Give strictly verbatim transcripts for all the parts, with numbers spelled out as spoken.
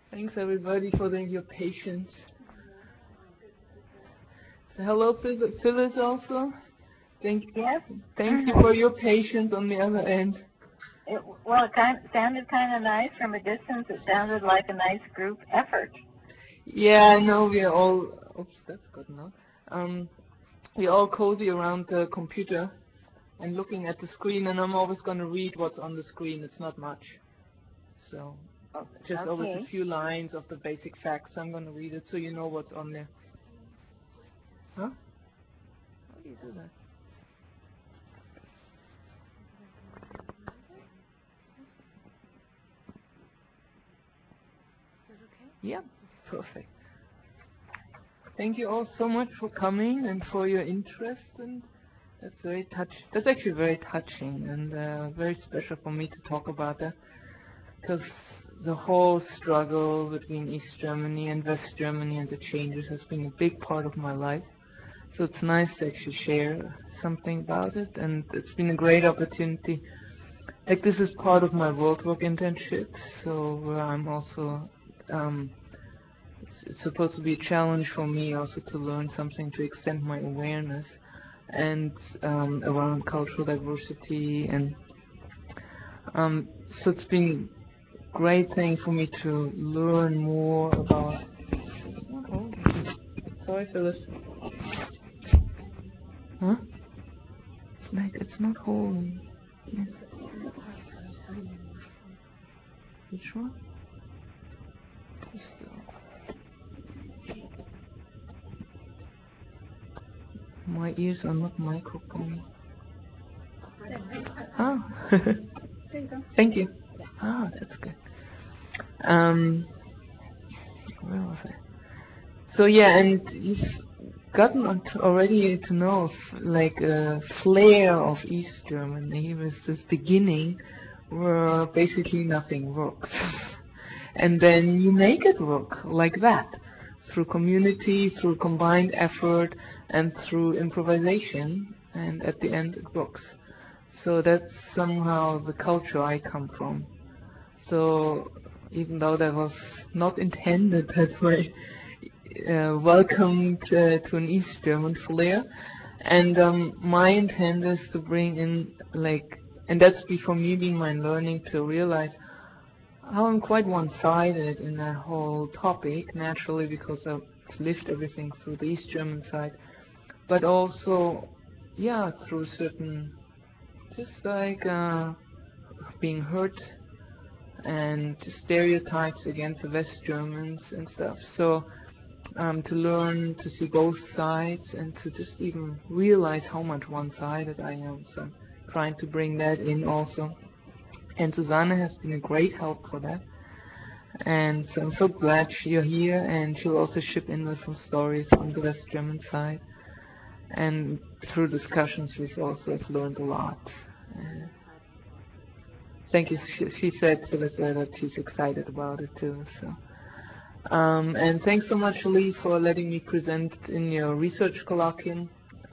Thanks everybody for the, your patience. So hello, Phys- Phyllis also. Thank, Yes. thank you for your patience on the other end. It, well, it kind sounded kind of nice from a distance. It sounded like a nice group effort. Yeah, I know we are all. Oops, that's good now. Um, we're all cozy around the computer and looking at the screen, and I'm always going to read what's on the screen. It's not much, so Oh, just always a okay. few lines of the basic facts. I'm going to read it so you know what's on there. Huh? How do you do that? Yeah, perfect. Thank you all so much for coming and for your interest, and that's very touch. That's actually very touching and uh, very special for me to talk about that, because the whole struggle between East Germany and West Germany and the changes has been a big part of my life. So it's nice to actually share something about it, and it's been a great opportunity. Like this is part of my World Work internship, so where I'm also um, it's, it's supposed to be a challenge for me also to learn something to extend my awareness and um, around cultural diversity, and um, so it's been a great thing for me to learn more about. Oh, sorry, Phyllis. Huh? It's like it's not holding. Which one? Just, uh, my ears are not microphone. Ah, thank you. Ah, that's good. Um, where was I? So yeah, and you've gotten on to already to know f- like a flair of East Germany with this beginning where basically nothing works. And then you make it work like that through community, through combined effort, and through improvisation, and at the end it works. So that's somehow the culture I come from. So even though that was not intended that way, uh, welcomed uh, to an East German flair. And um, my intent is to bring in, like, and that's before me being my learning to realize how I'm quite one-sided in that whole topic, naturally, because I've lived everything through the East German side, but also, yeah, through certain, just like uh, being hurt and stereotypes against the West Germans and stuff. So um, to learn to see both sides and to just even realize how much one-sided I am. So I'm trying to bring that in also. And Susanne has been a great help for that. And so I'm so glad you're here, and she'll also chip in with some stories from the West German side. And through discussions, we've also have learned a lot. Uh, thank you. She, she said to us that she's excited about it too. So. Um, and thanks so much, Lee, for letting me present in your research colloquium.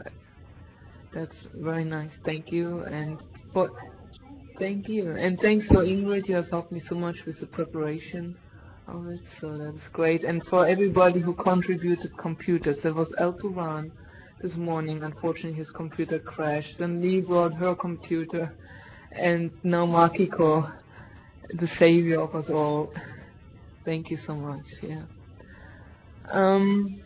That's very nice. Thank you. And for thank you. And thanks for Ingrid. You have helped me so much with the preparation of it. So that's great. And for everybody who contributed computers, there was El Turan this morning. Unfortunately, his computer crashed. Then Lee brought her computer. And now Makiko, the savior of us all. Thank you so much. Yeah. Um,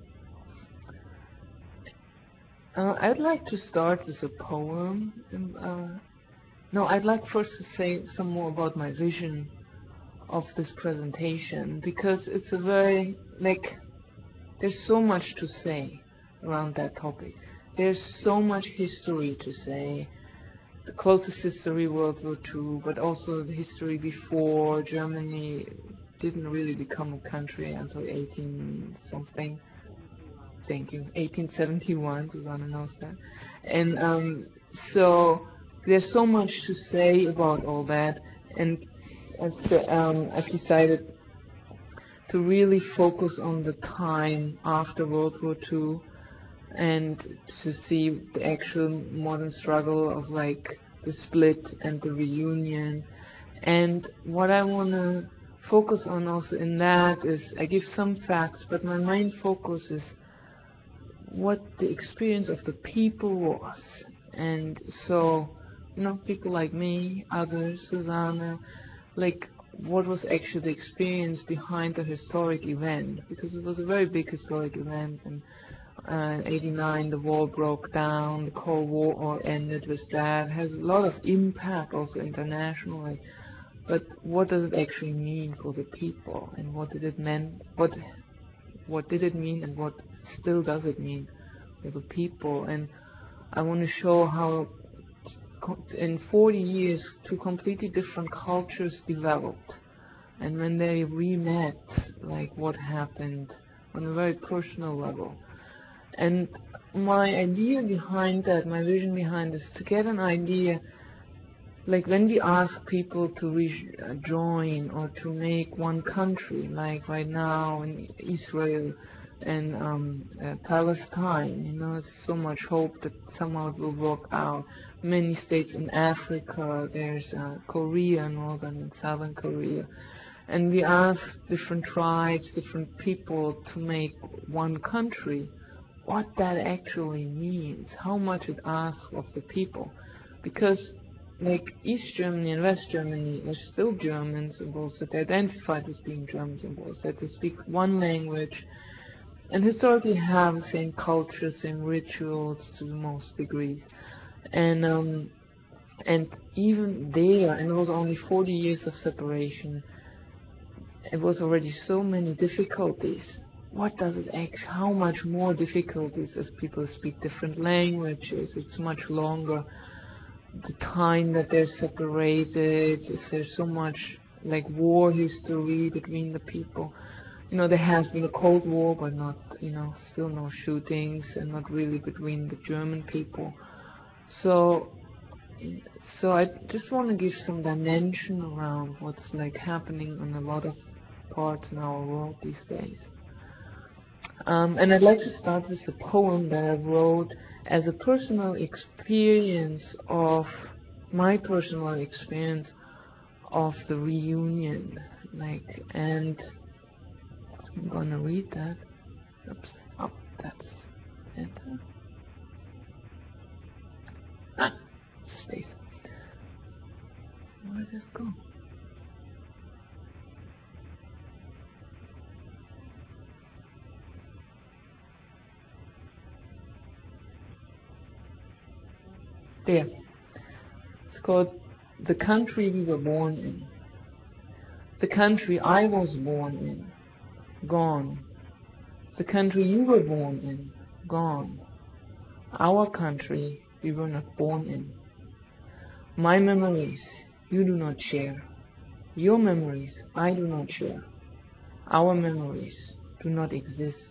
Uh, I'd like to start with a poem. Um, uh, no, I'd like first to say some more about my vision of this presentation, because it's a very, like, there's so much to say around that topic. There's so much history to say. The closest history, World War Two, but also the history before. Germany didn't really become a country until eighteen something. Thank you. eighteen seventy-one, Susanna knows that. And um, so there's so much to say about all that. And I've, um, I've decided to really focus on the time after World War Two and to see the actual modern struggle of like the split and the reunion. And what I want to focus on also in that is I give some facts, but my main focus is what the experience of the people was. And so, you know, people like me, others, Susanna, like what was actually the experience behind the historic event, because it was a very big historic event. And uh, in eighty-nine the wall broke down, the Cold War ended with that, has a lot of impact also internationally. But what does it actually mean for the people, and what did it mean? What what did it mean, and what still does it mean for the people? And I want to show how in forty years two completely different cultures developed, and when they re-met, like what happened on a very personal level. And my idea behind that, my vision behind this, to get an idea, like when we ask people to rejoin or to make one country, like right now in Israel and um, uh, Palestine, you know, there's so much hope that somehow it will work out. Many states in Africa, there's uh, Korea, northern and southern Korea, and we ask different tribes, different people to make one country. What that actually means, how much it asks of the people, because like East Germany and West Germany are still Germans, and both that they identified as being Germans, and both that they speak one language, and historically have the same culture, same rituals to the most degree, and um, and even there, and it was only forty years of separation, it was already so many difficulties. What does it actually, how much more difficulties if people speak different languages? It's much longer. The time that they're separated, if there's so much like war history between the people. You know, there has been a Cold War, but not, you know, still no shootings, and not really between the German people. So, so I just want to give some dimension around what's like happening in a lot of parts in our world these days. Um, and I'd like to start with a poem that I wrote as a personal experience of my personal experience of the reunion. Like, and I'm gonna read that. Oops. Oh, that's enter. Ah, space. Where did it go? There. It's called The Country We Were Born In. The country I was born in, gone. The country you were born in, gone. Our country we were not born in. My memories you do not share. Your memories I do not share. Our memories do not exist.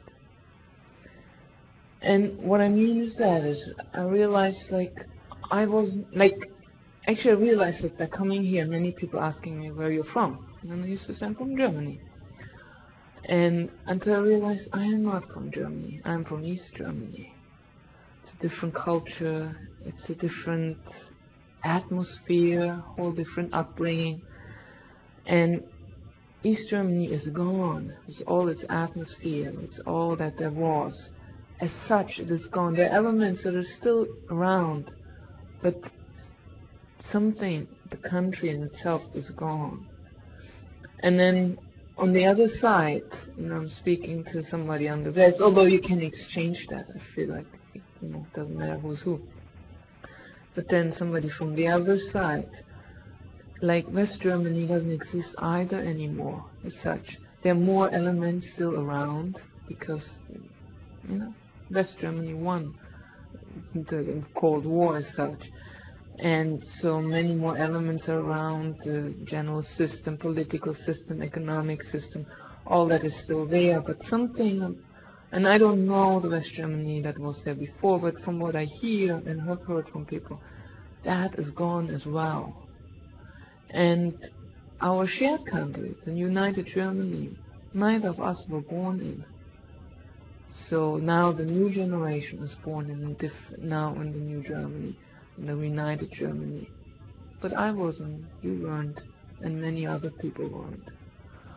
And what I mean is that is I realized like I was like actually I realized that by coming here, many people asking me where you're from, and then I used to say I'm from Germany. And until I realized I am not from Germany, I'm from East Germany. It's a different culture, it's a different atmosphere, whole different upbringing. And East Germany is gone. It's all its atmosphere, it's all that there was. As such, it is gone. There are elements that are still around, but something, the country in itself, is gone. And then on the other side, you know, I'm speaking to somebody on the West, although you can exchange that. I feel like, you know, it doesn't matter who's who. But then somebody from the other side, like West Germany doesn't exist either anymore as such. There are more elements still around because, you know, West Germany won the Cold War as such. And so many more elements are around the general system, political system, economic system, all that is still there. But something, and I don't know the West Germany that was there before, but from what I hear and have heard from people, that is gone as well. And our shared country, the United Germany, neither of us were born in. So now the new generation is born in a different, now in the new Germany, in the United Germany. But I wasn't, you weren't, and many other people weren't.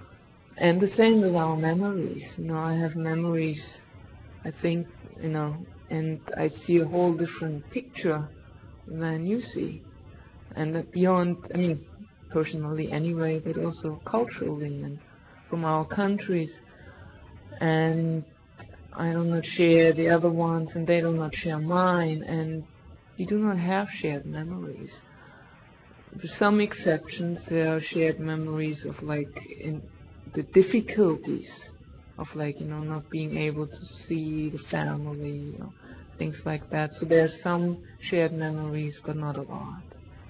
And the same with our memories. You know, I have memories, I think, you know, and I see a whole different picture than you see. And that beyond, I mean, personally anyway, but also culturally and from our countries. And I do not share the other ones, and they do not share mine, and we do not have shared memories. With some exceptions, there are shared memories of like in the difficulties of like, you know, not being able to see the family, you know, things like that. So there are some shared memories, but not a lot.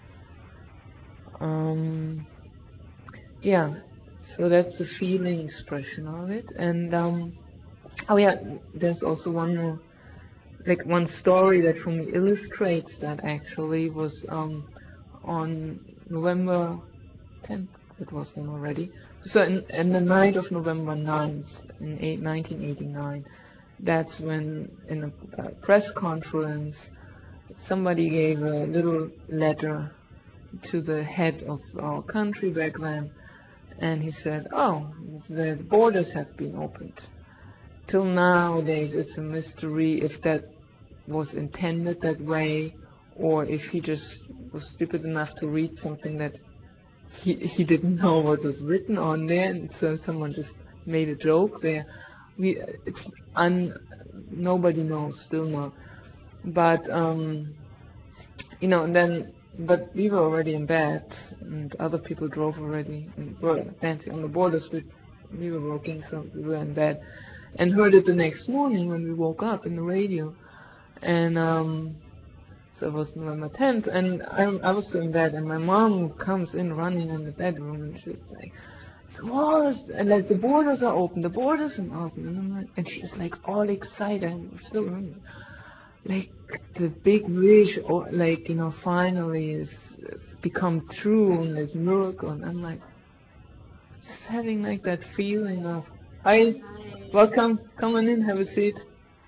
Um, yeah, so that's the feeling expression of it. And um, oh yeah, there's also one more, like one story that for me illustrates that actually was um, on November tenth, it was then already. So in, in the night of November ninth in eight, nineteen eighty-nine, that's when in a, a press conference somebody gave a little letter to the head of our country back then, and he said, oh, the borders have been opened. Till nowadays it's a mystery if that was intended that way, or if he just was stupid enough to read something that he he didn't know what was written on there, and so someone just made a joke there. We it's un nobody knows still not, but um you know, and then but we were already in bed, and other people drove already and were dancing on the borders. We we were working, so we were in bed, and heard it the next morning when we woke up in the radio, and um. So it was November tenth, and I, I was in bed, and my mom comes in running in the bedroom, and she's like, the walls, and like the borders are open, the borders are open, and I'm like, and she's like all excited, and still remember, like the big wish, or like, you know, finally is become true, and this miracle, and I'm like, just having like that feeling of, hi, welcome, come on in, have a seat,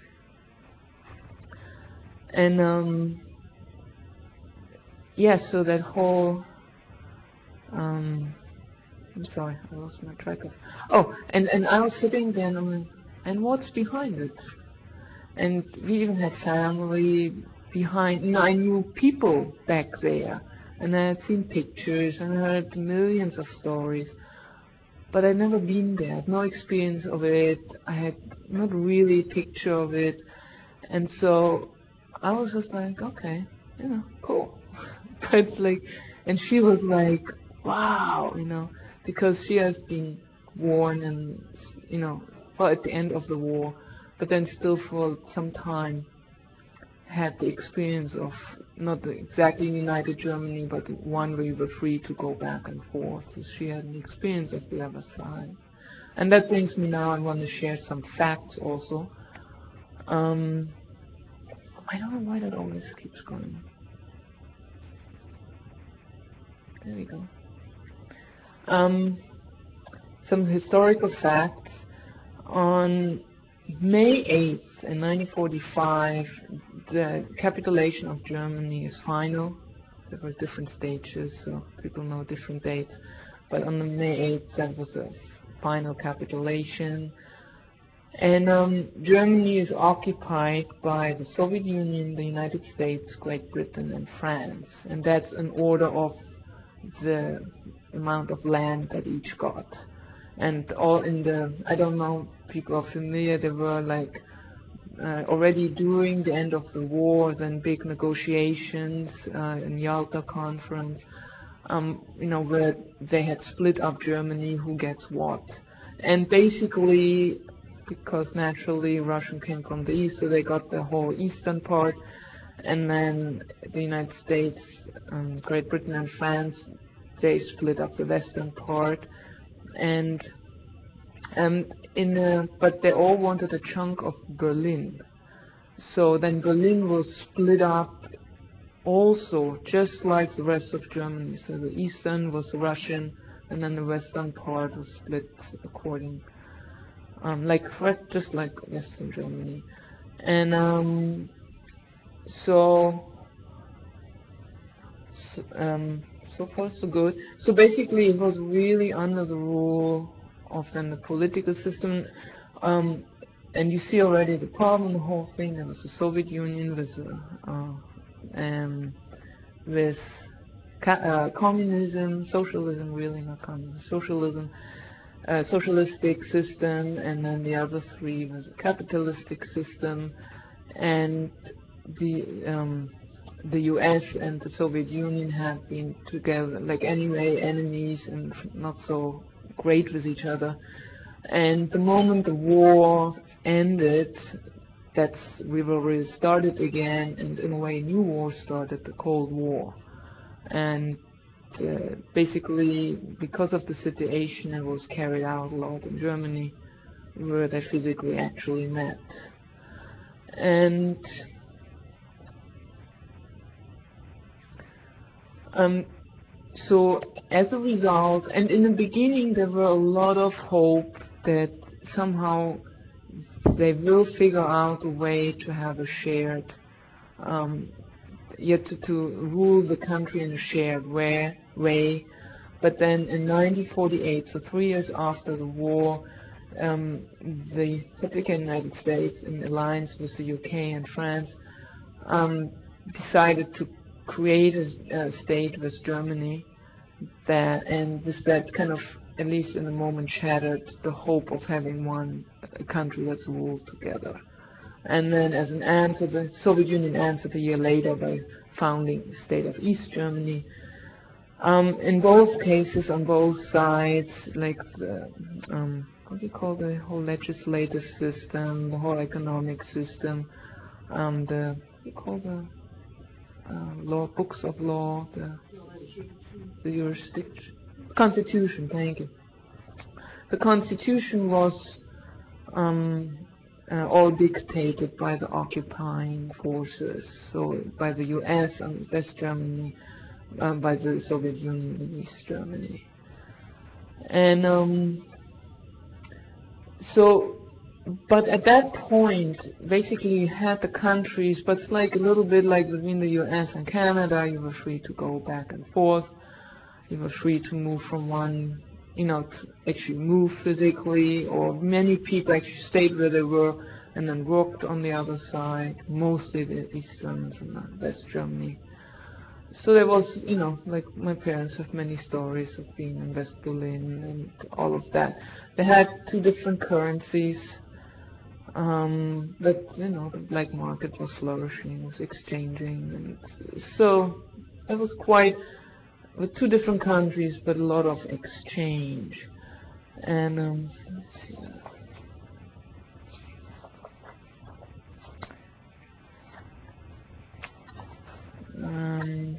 and um, yeah, so that whole, um, I'm sorry, I lost my track of. Oh, and, and I was sitting there and I'm like, and what's behind it? And we even had family behind, you know, I knew people back there. And I had seen pictures and I heard millions of stories. But I'd never been there, I had no experience of it. I had not really a picture of it. And so I was just like, okay, you know, cool. But like, and she was like, wow, you know, because she has been born and, you know, well, at the end of the war, but then still for some time had the experience of not exactly united Germany, but one where we were free to go back and forth. So she had an experience of the other side. And that brings me now, I want to share some facts also. Um, I don't know why that always keeps going. There we go. Um, some historical facts. On May eighth in nineteen forty-five, the capitulation of Germany is final. There were different stages, so people know different dates. But on the May eighth, that was a final capitulation. And um, Germany is occupied by the Soviet Union, the United States, Great Britain, and France. And that's in order of the amount of land that each got. And all in the, I don't know, people are familiar, there were like uh, already during the end of the war, then big negotiations uh, in Yalta conference, um, you know, where they had split up Germany, who gets what. And basically, because naturally Russian came from the east, so they got the whole eastern part, and then the United States, um, Great Britain and France, they split up the western part, and um, in a, but they all wanted a chunk of Berlin. So then Berlin was split up also, just like the rest of Germany. So the eastern was the Russian, and then the western part was split according, um, like just like Western Germany. And um, so, so, um, so far so good. So basically, it was really under the rule of then the political system. Um, and you see already the problem, the whole thing. There was the Soviet Union with, uh, uh, um, with uh, communism, socialism, really not communism, socialism, uh, socialistic system, and then the other three was a capitalistic system, and the um, the U S and the Soviet Union had been together, like anyway, enemies and not so great with each other. And the moment the war ended, that's rivalry started again, and in a way, a new war started, the Cold War. And uh, basically, because of the situation, it was carried out a lot in Germany, where they physically actually met. And um, so as a result, and in the beginning there were a lot of hope that somehow they will figure out a way to have a shared, um, yet to, to rule the country in a shared way, way. But then in nineteen forty-eight, so three years after the war, um, the Republic of the United States, in alliance with the U K and France, um, decided to create a, a state with Germany, that, and with that kind of, at least in the moment, shattered the hope of having one country that's ruled together. And then as an answer, the Soviet Union answered a year later by founding the state of East Germany. Um, in both cases, on both sides, like the, um, what do you call the whole legislative system, the whole economic system, um, the, what do you call the uh, law, books of law, the, the jurisdiction, constitution, thank you. The constitution was um, uh, all dictated by the occupying forces, so by the U S and West Germany, uh, by the Soviet Union and East Germany. And um, so, but at that point, basically you had the countries, but it's like a little bit like between the U S and Canada, you were free to go back and forth. You were free to move from one, you know, to actually move physically, or many people actually stayed where they were and then worked on the other side, mostly the East Germans and West Germany. So there was, you know, like my parents have many stories of being in West Berlin and all of that. They had two different currencies, um, but, you know, the black market was flourishing, was exchanging, and so it was quite, with two different countries, but a lot of exchange. And um, let's see. Um,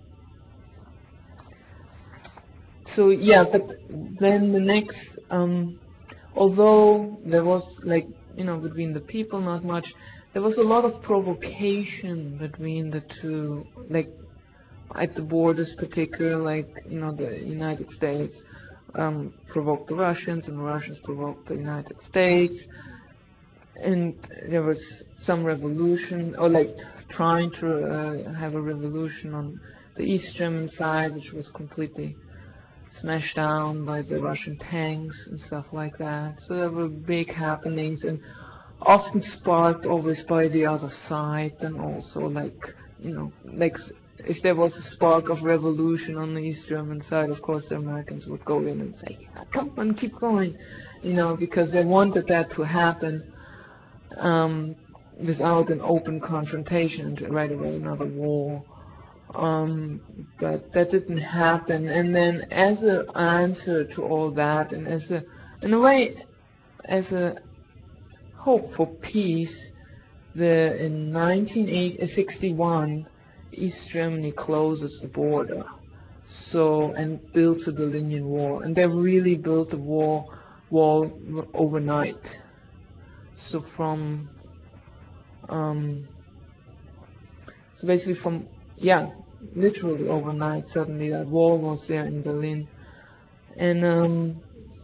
so yeah, but then the next, um, although there was, like, you know, between the people not much, there was a lot of provocation between the two, like at the borders particularly, like, you know, the United States um, provoked the Russians and the Russians provoked the United States. And there was some revolution, or like trying to uh, have a revolution on the East German side, which was completely smashed down by the Russian tanks and stuff like that. So there were big happenings, and often sparked always by the other side, and also like, you know, like if there was a spark of revolution on the East German side, of course the Americans would go in and say, yeah, come on, keep going, you know, because they wanted that to happen. Um, without an open confrontation, right away another war. Um, but that didn't happen. And then as an answer to all that, and as a, in a way, as a hope for peace, the, in nineteen sixty-one, East Germany closes the border. So, and builds the Berlin Wall. And they really built the wall, wall overnight. So from Um, so basically from, yeah, literally overnight, suddenly that wall was there in Berlin. And um,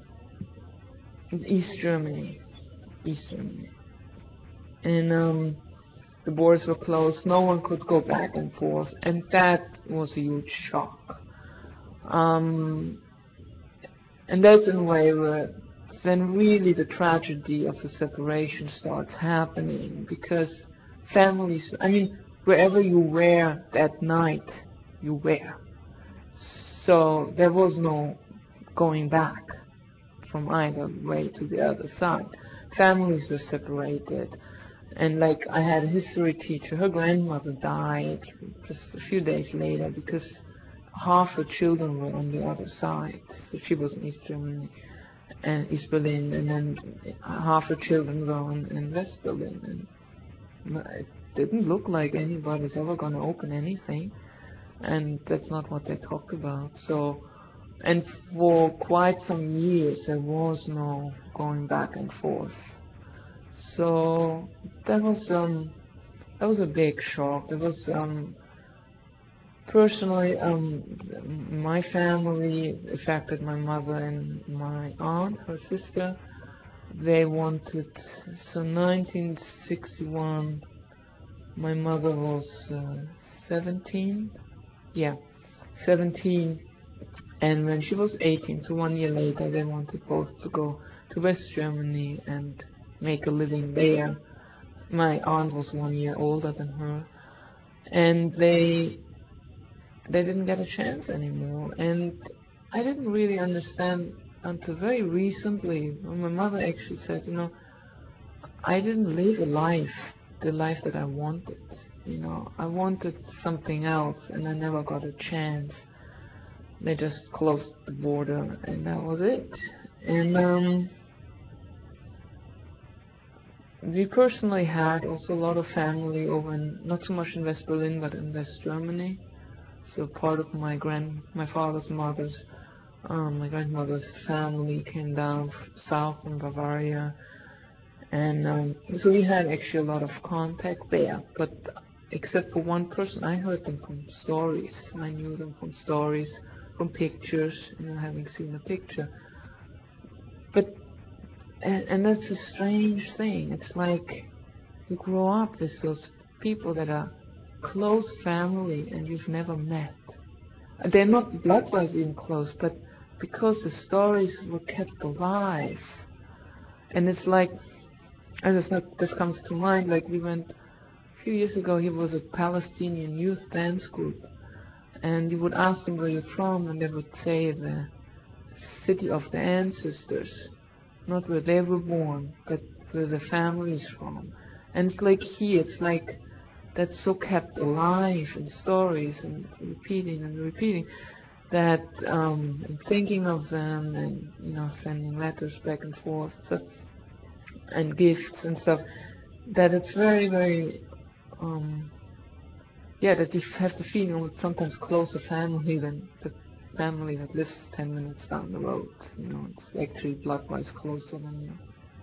East Germany, East Germany. And um, the borders were closed, no one could go back and forth, and that was a huge shock. Um, and that's in a way where then really the tragedy of the separation starts happening, because families, I mean, wherever you were that night, you were. So there was no going back from either way to the other side. Families were separated. And like I had a history teacher, her grandmother died just a few days later because half her children were on the other side. So she was in East Germany and East Berlin, and then half her children were on, in West Berlin. And it didn't look like anybody's ever going to open anything. And that's not what they talk about. So, and for quite some years, there was no going back and forth. So that was um that was a big shock. It was um personally um my family affected my mother and my aunt, her sister. They wanted, so nineteen sixty-one. My mother was uh, seventeen. Yeah, seventeen. And when she was eighteen, so one year later, they wanted both to go to West Germany and make a living there. My aunt was one year older than her, and they they didn't get a chance anymore. And I didn't really understand until very recently, when my mother actually said, you know, I didn't live a life, the life that I wanted. You know, I wanted something else, and I never got a chance. They just closed the border, and that was it. And um, we personally had also a lot of family over in, not so much in West Berlin, but in West Germany. So part of my grand, my father's mother's, um, my grandmother's family came down south from Bavaria. And um, so we had actually a lot of contact there. But except for one person, I heard them from stories. I knew them from stories, from pictures, you know, having seen a picture. But, and, and that's a strange thing. It's like you grow up with those people that are close family and you've never met. They're not blood-wise even close, but because the stories were kept alive. And it's like, I just not, this comes to mind, like we went, a few years ago, he was a Palestinian youth dance group. And you would ask them where you're from, and they would say the city of the ancestors, not where they were born, but where the family is from. And it's like here, it's like that's so kept alive in stories and repeating and repeating that um, and thinking of them and, you know, sending letters back and forth and stuff, and gifts and stuff, that it's very, very, um, yeah, that you have the feeling it's sometimes closer family than the family that lives ten minutes down the road. You know, it's actually blood-wise closer than you.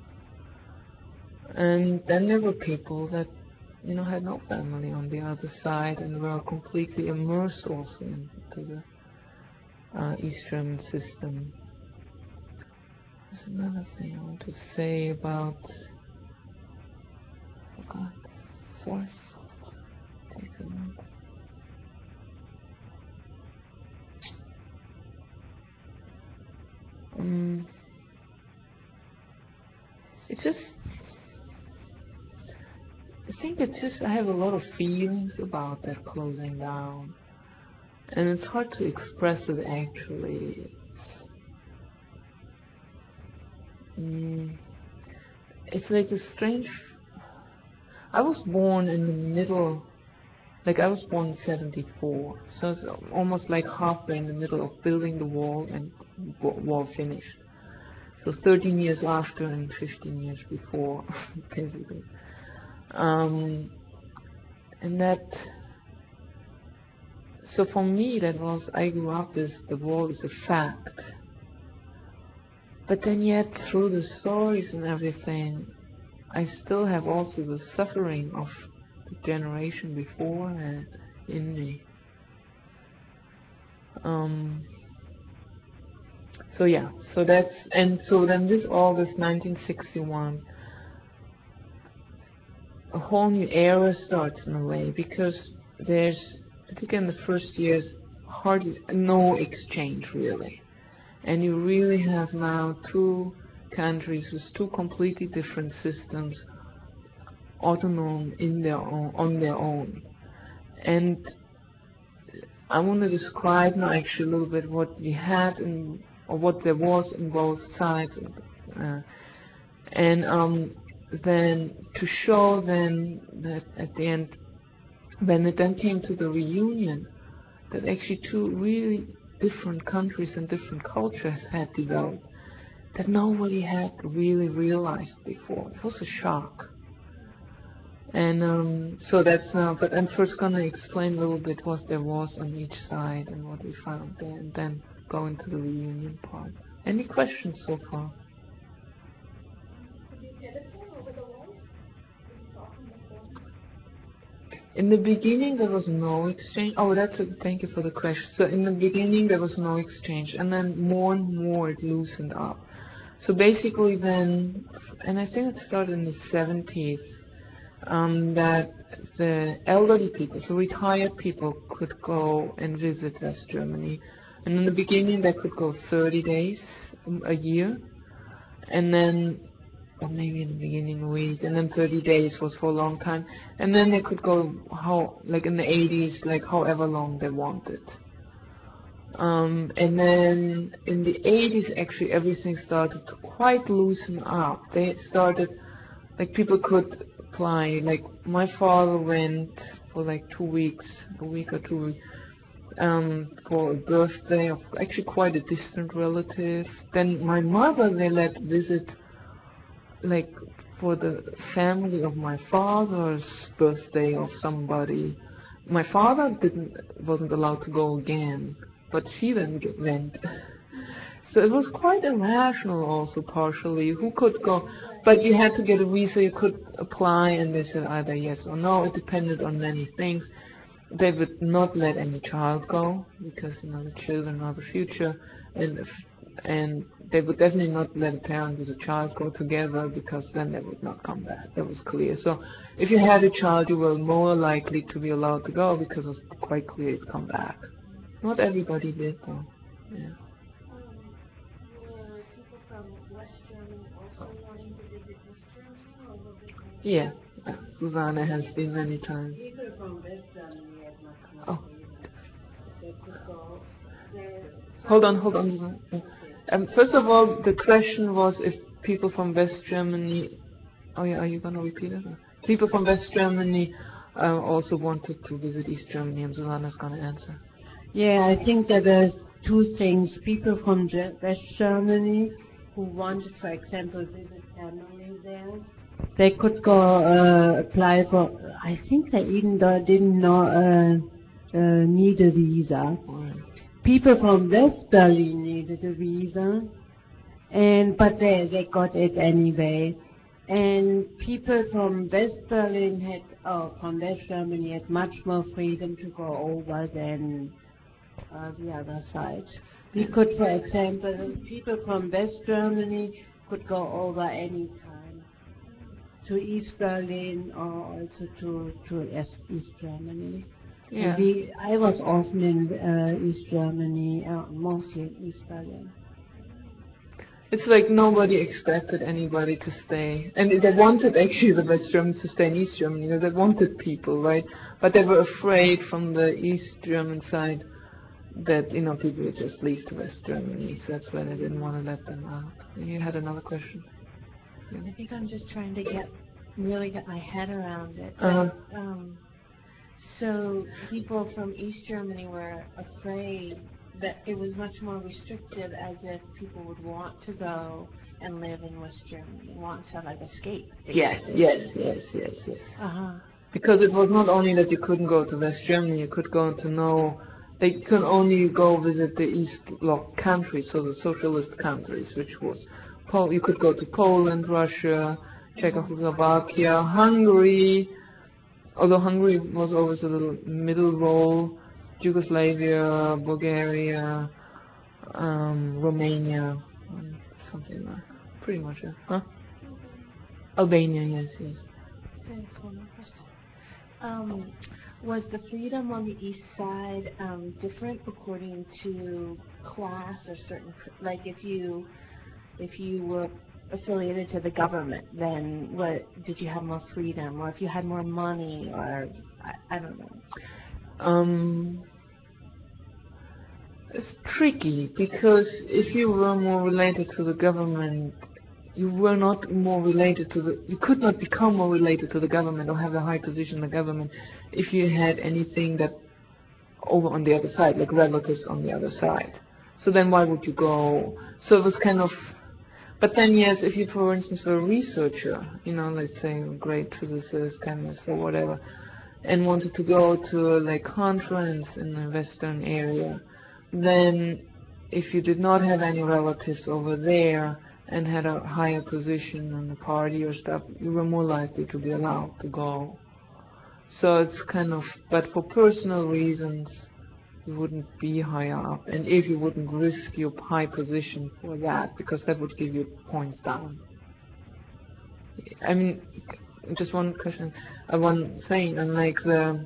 And then there were people that, you know, had no family on the other side and were completely immersed also into the uh, East German system. There's another thing I want to say about, oh God, sorry, take a moment. Um, it's just, I think it's just, I have a lot of feelings about that closing down. And it's hard to express it actually. It's, mm, it's like a strange, I was born in the middle, like I was born in seventy-four, so it's almost like halfway in the middle of building the wall and wall finished. So thirteen years after and fifteen years before, basically. Um, and that, so for me, that was, I grew up with the wall is a fact. But then yet, through the stories and everything, I still have also the suffering of the generation before and in me. Um, so yeah, so that's, and so then this August nineteen sixty-one, a whole new era starts in a way, because there's, particularly in the first years, hardly no exchange really. And you really have now two countries with two completely different systems, autonomous in their own, on their own. And I want to describe now actually a little bit what we had in, or what there was in both sides, uh, and um, then to show then that at the end, when it then came to the reunion, that actually two really different countries and different cultures had developed that nobody had really realized before. It was a shock. And um, so that's now, but I'm first going to explain a little bit what there was on each side and what we found there, and then go into the reunion part. Any questions so far? In the beginning, there was no exchange. Oh, that's a, thank you for the question. So in the beginning, there was no exchange, and then more and more it loosened up. So basically then, and I think it started in the seventies, um, that the elderly people, so retired people, could go and visit West Germany. And in the beginning, they could go thirty days a year, and then, or maybe in the beginning a week, and then thirty days was for a long time. And then they could go, how, like in the eighties, like however long they wanted. Um, and then in the eighties, actually, everything started to quite loosen up. They started, like, people could apply. Like, my father went for like two weeks, a week or two weeks, um, for a birthday of actually quite a distant relative. Then my mother, they let visit, like, for the family of my father's birthday of somebody. My father didn't wasn't allowed to go again, but she then g- went. So it was quite irrational also partially. Who could go? But you had to get a visa, you could apply, and they said either yes or no. It depended on many things. They would not let any child go because, you know, the children are the future, and if, and they would definitely not let a parent with a child go together because then they would not come back. That was clear. So if you had a child, you were more likely to be allowed to go because it was quite clear you'd come back. Not everybody did though. Yeah. Were people from West Germany also wanting to visit East Germany, or was it more? Yeah, uh, Susanna has been many times. People from West Germany had much more Oh. freedom. They could go there. Hold on, hold on. Susanna. Okay. Um, first of all, the question was if people from West Germany. Oh yeah, are you gonna repeat it? People from West Germany uh, also wanted to visit East Germany, and Susanna's gonna answer. Yeah, I think that there's two things. People from Ge- West Germany who wanted, for example, visit family there. They could go uh, apply for, I think they even do- didn't know, uh, uh, need a visa. Right. People from West Berlin needed a visa, and but they, they got it anyway. And people from West Berlin had, oh, from West Germany had much more freedom to go over than uh, the other side. We could, for example, people from West Germany could go over any time to East Berlin or also to, to East, East Germany. Yeah. And we, I was often in uh, East Germany, uh, mostly in East Berlin. It's like nobody expected anybody to stay. And they wanted actually the West Germans to stay in East Germany. You know, they wanted people, right? But they were afraid from the East German side that, you know, people would just leave to West Germany. So that's why they didn't want to let them out. You had another question? I think I'm just trying to get really get my head around it. Uh-huh. But, um, so people from East Germany were afraid that it was much more restricted, as if people would want to go and live in West Germany, want to like escape. Yes, Basically. yes, yes, yes, yes. Uh huh. Because it was not only that you couldn't go to West Germany, you could go to no, they could only go visit the East Bloc countries, so the socialist countries, which was, Pol- you could go to Poland, Russia, Czechoslovakia, Hungary, although Hungary was always a little middle role, Yugoslavia, Bulgaria, um, Romania, um, something like pretty much it. Huh? Albania, yes, yes. Thanks. One more question. Um, was the freedom on the east side um, different according to class or certain, like if you if you were affiliated to the government, then what, did you have more freedom, or if you had more money, or I, I don't know. Um, it's tricky because if you were more related to the government, you were not more related to the, you could not become more related to the government or have a high position in the government if you had anything that over on the other side, like relatives on the other side. So then why would you go? So it was kind of, but then yes, if you, for instance, were a researcher, you know, let's say a great physicist, chemist, or whatever, and wanted to go to a like conference in the Western area, then if you did not have any relatives over there and had a higher position in the party or stuff, you were more likely to be allowed to go. So it's kind of, but for personal reasons, you wouldn't be higher up, and if you wouldn't risk your high position for that, because that would give you points down. I mean, just one question, uh, one thing, and like the,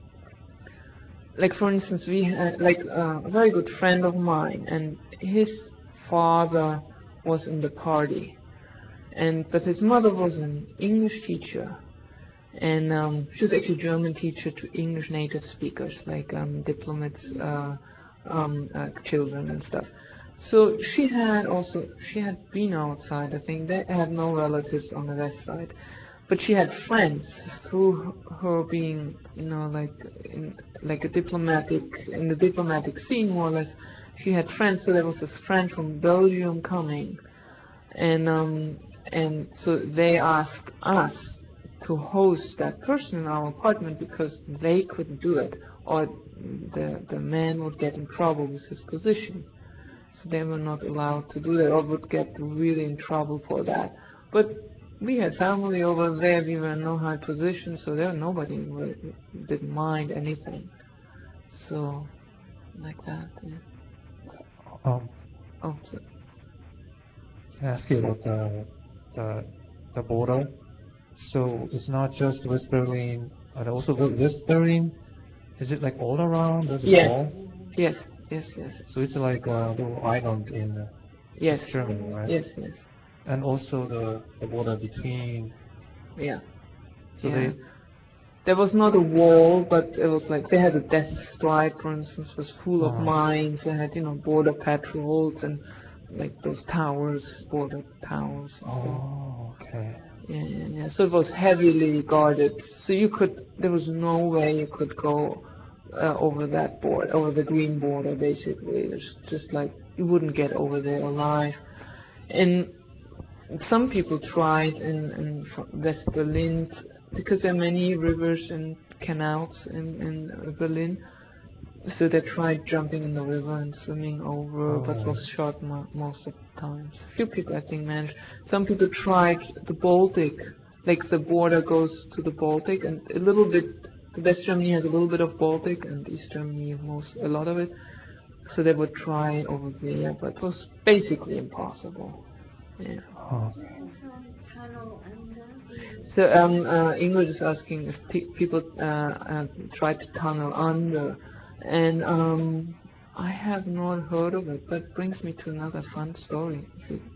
like for instance, we had like uh, a very good friend of mine, and his father was in the party, and but his mother was an English teacher, and um, she was actually a German teacher to English native speakers, like um, diplomats, uh, um, uh, children and stuff. So she had also, she had been outside, I think. They had no relatives on the west side. But she had friends through her being, you know, like in, like a diplomatic, in the diplomatic scene more or less. She had friends, so there was this friend from Belgium coming. And um, and so they asked us to host that person in our apartment because they couldn't do it, or the the man would get in trouble with his position. So they were not allowed to do that, or would get really in trouble for that. But we had family over there. We were in no high position, so there nobody really didn't mind anything. So like that. Yeah. Um, Oh, so, can I ask you about the the the border? So it's not just West Berlin, but also the West Berlin. Is it like all around? There's a yeah. wall. Yes. Yes. Yes. So it's like a little island in uh, East Yes. Germany, right? Yes. Yes. And also the the border between. Yeah. So Yeah. they. There was not a wall, but it was like they had a death strike, for instance, was full of Uh, mines. They had, you know, border patrols and like those towers, border towers and stuff. oh, okay. Yeah, yeah, yeah. So it was heavily guarded. So you could, there was no way you could go uh, over that board, over the green border, basically. It's just like you wouldn't get over there alive. And some people tried in, in West Berlin because there are many rivers and canals in, in Berlin. So they tried jumping in the river and swimming over, but Oh, was shot mo most of the times. A few people, I think, managed. Some people tried the Baltic, like the border goes to the Baltic, and a little bit. The West Germany has a little bit of Baltic, and East Germany most a lot of it. So they would try over there, but it was basically impossible. Yeah. oh, Tunnel under? So um, uh, Ingrid is asking if t people uh, uh, try to tunnel under, and um, I have not heard of it. That brings me to another fun story. If you,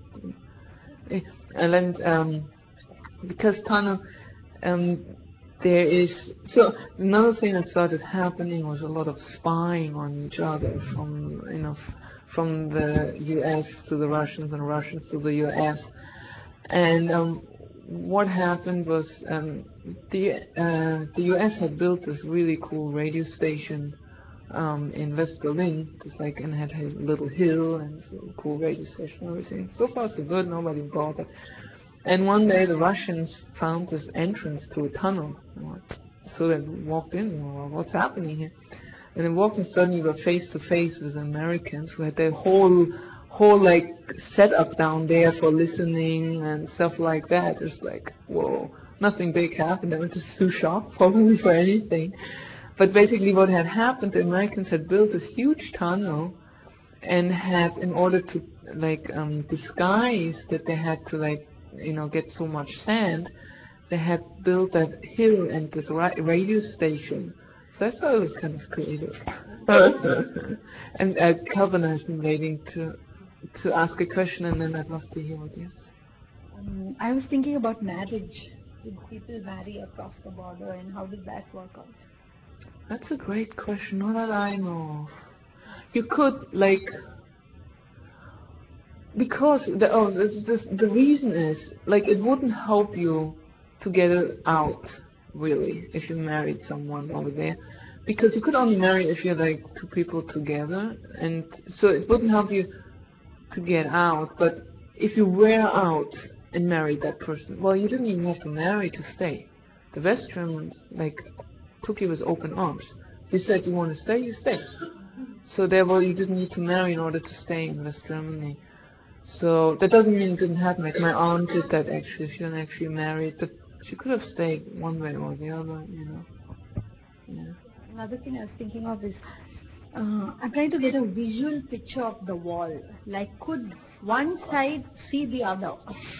eh, and then um, because tunnel, um, there is so another thing that started happening was a lot of spying on each other from you know f- from the U S to the Russians and Russians to the U S and um, what happened was um, the uh, the U S had built this really cool radio station um, in West Berlin, just like and had a little hill and it's a cool radio station and everything. So far so good, nobody bothered. And one day the Russians found this entrance to a tunnel. So they walked in, well, what's happening here? And then walked and suddenly were face to face with Americans who had their whole whole like setup down there for listening and stuff like that. It's like, whoa, nothing big happened. They were just too shocked probably for anything. But basically what had happened, the Americans had built this huge tunnel and had, in order to like um, disguise that they had to like, you know, get so much sand, they had built that hill and this ra radio station. So I thought it was kind of creative. And uh, Calvin has been waiting to to ask a question, and then I'd love to hear what you say. Um, I was thinking about marriage. Did people marry across the border, and how did that work out? That's a great question. Not that I know of. You could like because the oh the, the, the reason is like it wouldn't help you to get it out really if you married someone over there because you could only marry if you're like two people together and so it wouldn't help you to get out but if you were out and married that person well you didn't even have to marry to stay the West Germans like took you with open arms you said you want to stay you stay so therefore you didn't need to marry in order to stay in West Germany. So that doesn't mean it didn't happen. Like my aunt did that actually. She didn't actually marry, but she could have stayed one way or the other, you know. Yeah. Another thing I was thinking of is uh, I'm trying to get a visual picture of the wall. Like, could one side see the other?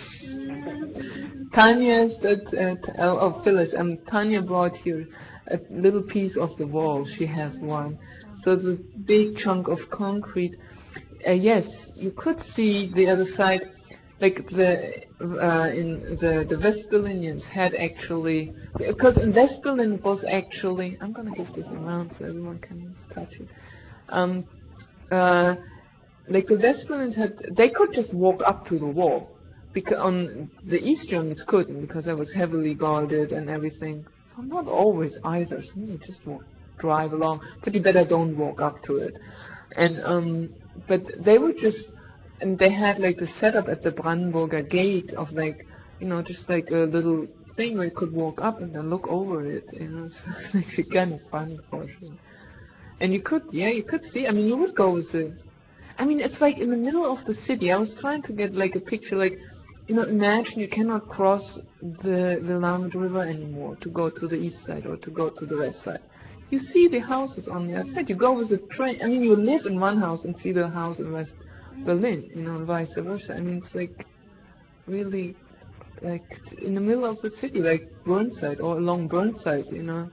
Tanya's at, at oh, oh Phyllis. Um, Tanya brought here a little piece of the wall. She has one. So the big chunk of concrete. Uh, yes, you could see the other side. Like the uh, in the the West Berlinians had actually because in West Berlin it was actually I'm gonna give this around so everyone can just touch it. Um, uh, like the West Berlins had they could just walk up to the wall because on the East Germans couldn't because it was heavily guarded and everything. Well, not always either. So you just walk, drive along, but you better don't walk up to it. And um, but they would just and they had like the setup at the Brandenburger Gate of like you know just like a little thing where you could walk up and then look over it. You know, so it's actually kind of funny for sure. And you could, yeah, you could see. I mean, you would go with the I mean, it's like in the middle of the city. I was trying to get like a picture, like, you know, imagine you cannot cross the Willamette River anymore to go to the east side or to go to the west side. You see the houses on the other side. You go with a train. I mean, you live in one house and see the house in West Berlin, you know, and vice versa. I mean, it's like really like in the middle of the city, like Burnside or along Burnside, you know.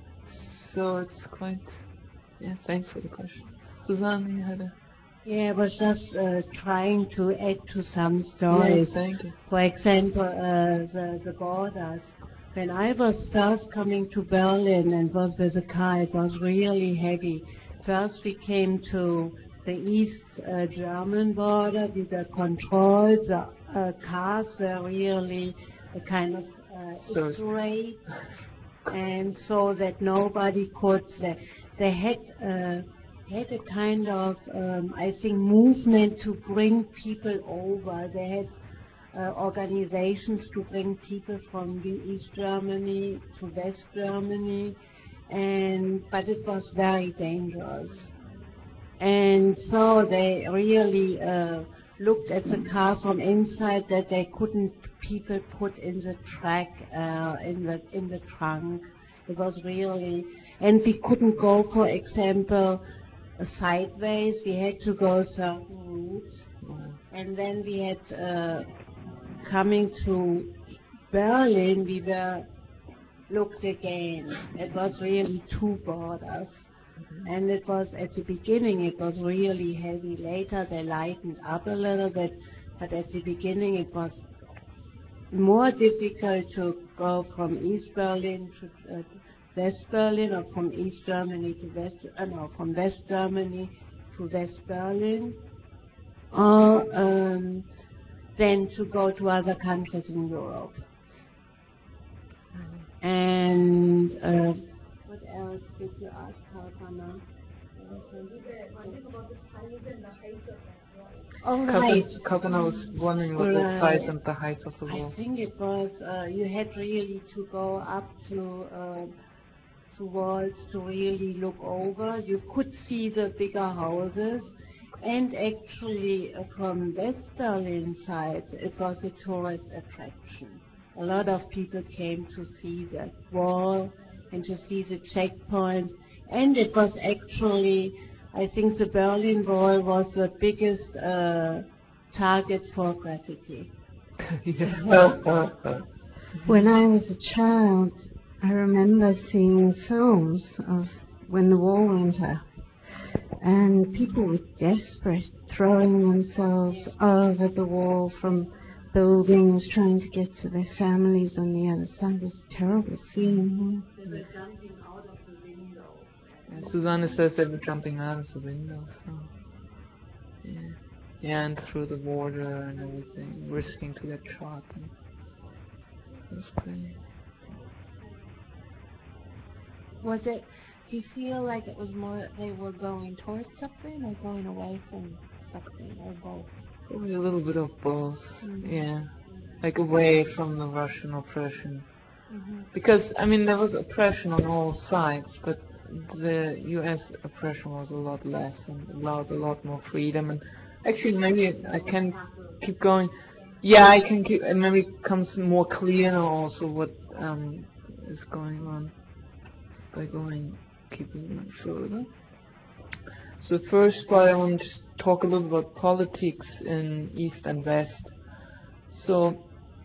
So it's quite, yeah, thanks for the question. Suzanne, you had a Yeah, I was just uh, trying to add to some Yes, stories. thank you. For example, uh, the, the borders. When I was first coming to Berlin and was with a car, it was really heavy. First we came to the East uh, German border with the controls. The uh, cars were really a kind of uh, So X-ray, and so that nobody could. They, they had uh, had a kind of, um, I think, movement to bring people over. They had uh, organizations to bring people from the East Germany to West Germany, and but it was very dangerous. And so they really uh, looked at the cars from inside that they couldn't people put in the track uh, in the in the trunk. It was really, and we couldn't go, for example, uh, sideways. We had to go certain routes, and then we had uh, coming to Berlin. We were looked again. It was really two borders. And it was, at the beginning, it was really heavy. Later, they lightened up a little bit, but at the beginning, it was more difficult to go from East Berlin to uh, West Berlin, or from East Germany to West, uh, no, from West Germany to West Berlin, or um, than to go to other countries in Europe. And uh, what else did you ask, Kalpana? Wondering about the size and the height of that wall. Oh, right. Kalpana was wondering what the Right. size and the height of the I wall. think it was, uh, you had really to go up to, uh, to walls to really look over. You could see the bigger houses. And actually, uh, from West Berlin side, it was a tourist attraction. A lot of people came to see that wall and to see the checkpoints. And it was actually, I think the Berlin Wall was the biggest uh, target for graffiti. When I was a child, I remember seeing films of when the wall went up, and people were desperate, throwing themselves over the wall from buildings, trying to get to their families on the other side. It's a terrible scene. They were jumping out of the window. Yeah, Susanne says they were jumping out of the window, so yeah. Yeah, and through the water and everything, risking to get shot. And it was crazy. Was it, do you feel like it was more that they were going towards something or going away from something, or both? Probably a little bit of both, Mhm. yeah. Like away from the Russian oppression. Mhm. Because, I mean, there was oppression on all sides, but the U S oppression was a lot less and allowed a lot more freedom. And actually, maybe I can keep going. Yeah, I can keep, and maybe it comes more clear now also what um, is going on by going, keeping further. So first, what I want to just talk a little about politics in East and West. So,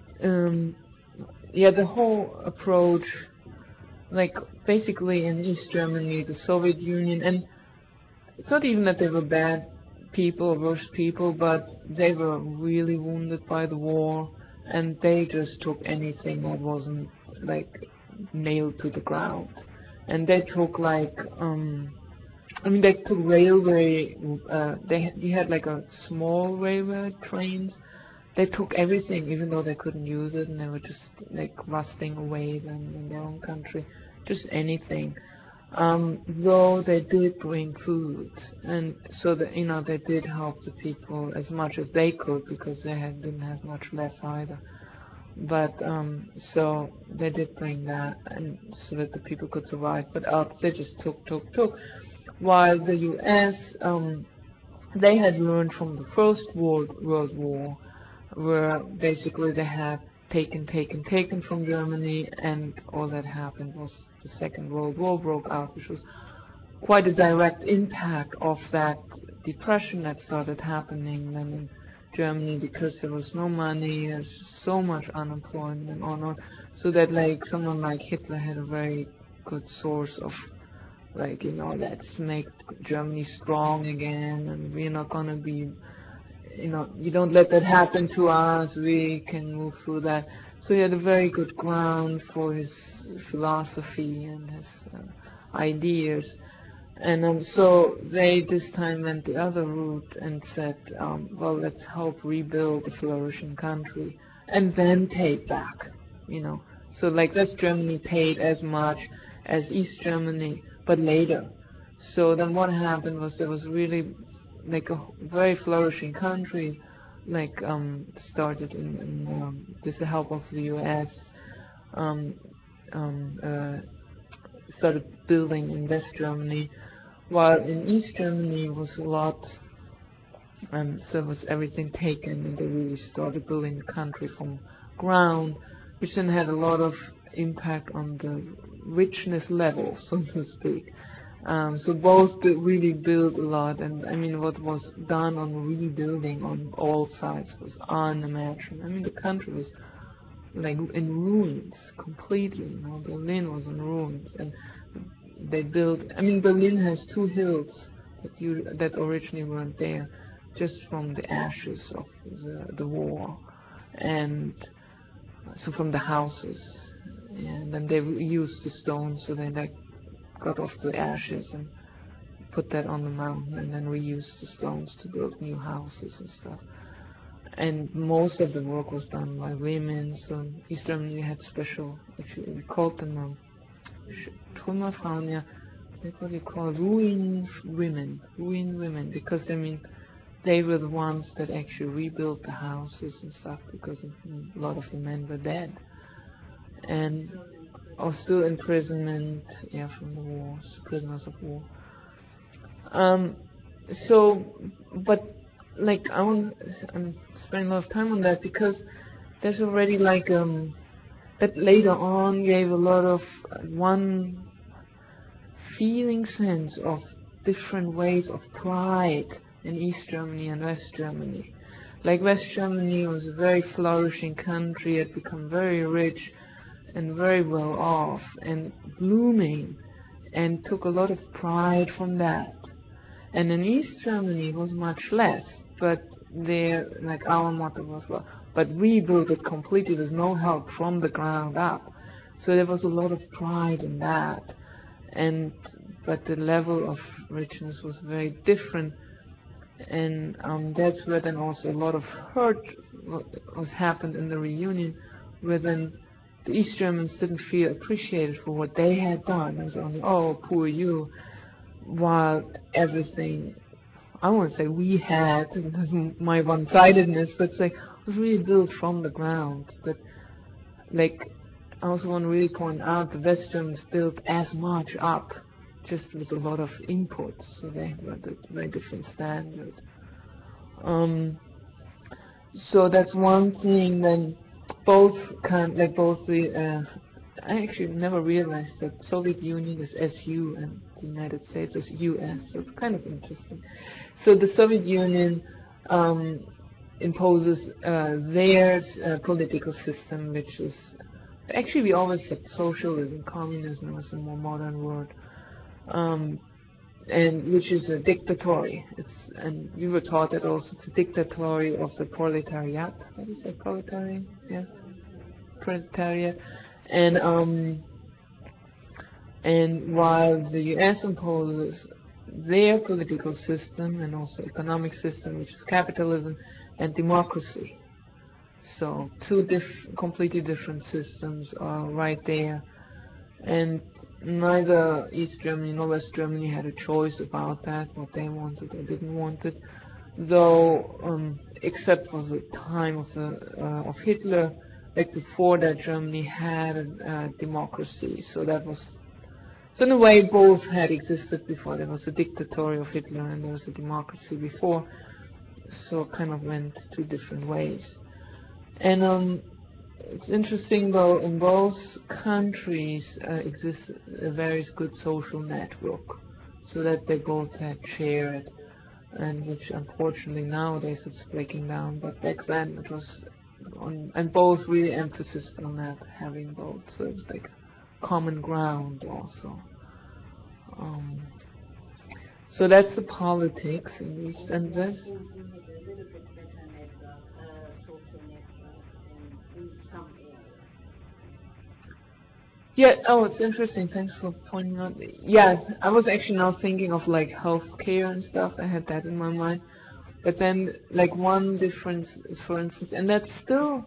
um, yeah, the whole approach, like basically in East Germany, the Soviet Union, and it's not even that they were bad people or worse people, but they were really wounded by the war, and they just took anything that wasn't like nailed to the ground. And they took like, um, I mean, they took railway, uh, they had, we had like a small railway trains. They took everything, even though they couldn't use it, and they were just like rusting away then in their own country. Just anything. Um, though they did bring food, and so that, you know, they did help the people as much as they could because they had, didn't have much left either. But um, so they did bring that, and so that the people could survive. But uh, they just took, took, took. While the U S, um, they had learned from the First World World War, where basically they had taken, taken, taken from Germany, and all that happened was the Second World War broke out, which was quite a direct impact of that depression that started happening then in Germany because there was no money, there's just so much unemployment and on and on. So that like someone like Hitler had a very good source of like, you know, let's make Germany strong again and we're not gonna be, you know, you don't let that happen to us, we can move through that. So he had a very good ground for his philosophy and his uh, ideas. And um, so they this time went the other route and said, um, well, let's help rebuild a flourishing country and then take back, you know. So like West Germany paid as much as East Germany, but later. So then what happened was there was really like a very flourishing country, like um, started in, in um, with the help of the U S. Um, um, uh, started building in West Germany, while in East Germany was a lot, and so was everything taken, and they really started building the country from ground, which then had a lot of impact on the richness level, so to speak. Um, so both bu- really built a lot, and I mean what was done on rebuilding on all sides was unimaginable. I mean the country was like in ruins completely. You know, Berlin was in ruins, and they built. I mean, Berlin has two hills that you that originally weren't there, just from the ashes of the the war, and so from the houses, and then they used the stones, so they like got off the ashes and put that on the mountain, and then reused the stones to build new houses and stuff. And most of the work was done by women. So East Germany had special, actually we called them um, Trümmerfrauen, yeah, like what do you call it? Ruin women, ruin women, because I mean they were the ones that actually rebuilt the houses and stuff because a lot of the men were dead and are still imprisonment, yeah, from the wars, prisoners of war. Um, so, but like I want, I'm spending a lot of time on that because there's already like um that later on gave a lot of uh, one feeling sense of different ways of pride in East Germany and West Germany. Like West Germany was a very flourishing country, had become very rich and very well off and blooming and took a lot of pride from that. And in East Germany was much less, but there, like our motto was, well, but rebuilt it completely with no help from the ground up. So there was a lot of pride in that, and but the level of richness was very different, and um, that's where then also a lot of hurt was happened in the reunion, where then the East Germans didn't feel appreciated for what they had done. It was only, oh, poor you, while everything, I won't say we had, this is my one-sidedness, but say, was really built from the ground. But like, I also want to really point out the West Germans built as much up, just with a lot of inputs, so they had a very different standard. Um, so that's one thing. Then both kind, like both the, uh, I actually never realized that Soviet Union is S U and the United States is U S. So it's kind of interesting. So the Soviet Union um, imposes uh, their uh, political system, which is actually we always said socialism, communism was a more modern word, um, and which is a dictatory. It's and we were taught that also it's a dictatory of the proletariat. What is that, proletariat? Yeah, proletariat, and um, and while the U S imposes their political system and also economic system, which is capitalism and democracy. So two diff completely different systems are right there, and neither East Germany nor West Germany had a choice about that, what they wanted or didn't want it. Though, um, except for the time of the uh, of Hitler, like before that, Germany had a uh, democracy. So that was, so in a way, both had existed before. There was a dictatorship of Hitler and there was a democracy before. So it kind of went two different ways. And um, it's interesting though, in both countries uh, exists a very good social network, so that they both had shared, and which unfortunately nowadays it's breaking down. But back then it was on, and both really emphasis on that, having both, so it was like common ground also. Um, so that's the politics in East and West. We had a little bit better network, uh, social network in, in some areas. Yeah, oh, it's interesting. Thanks for pointing out. Yeah, I was actually now thinking of like healthcare and stuff. I had that in my mind. But then, like, one difference is, for instance, and that's still,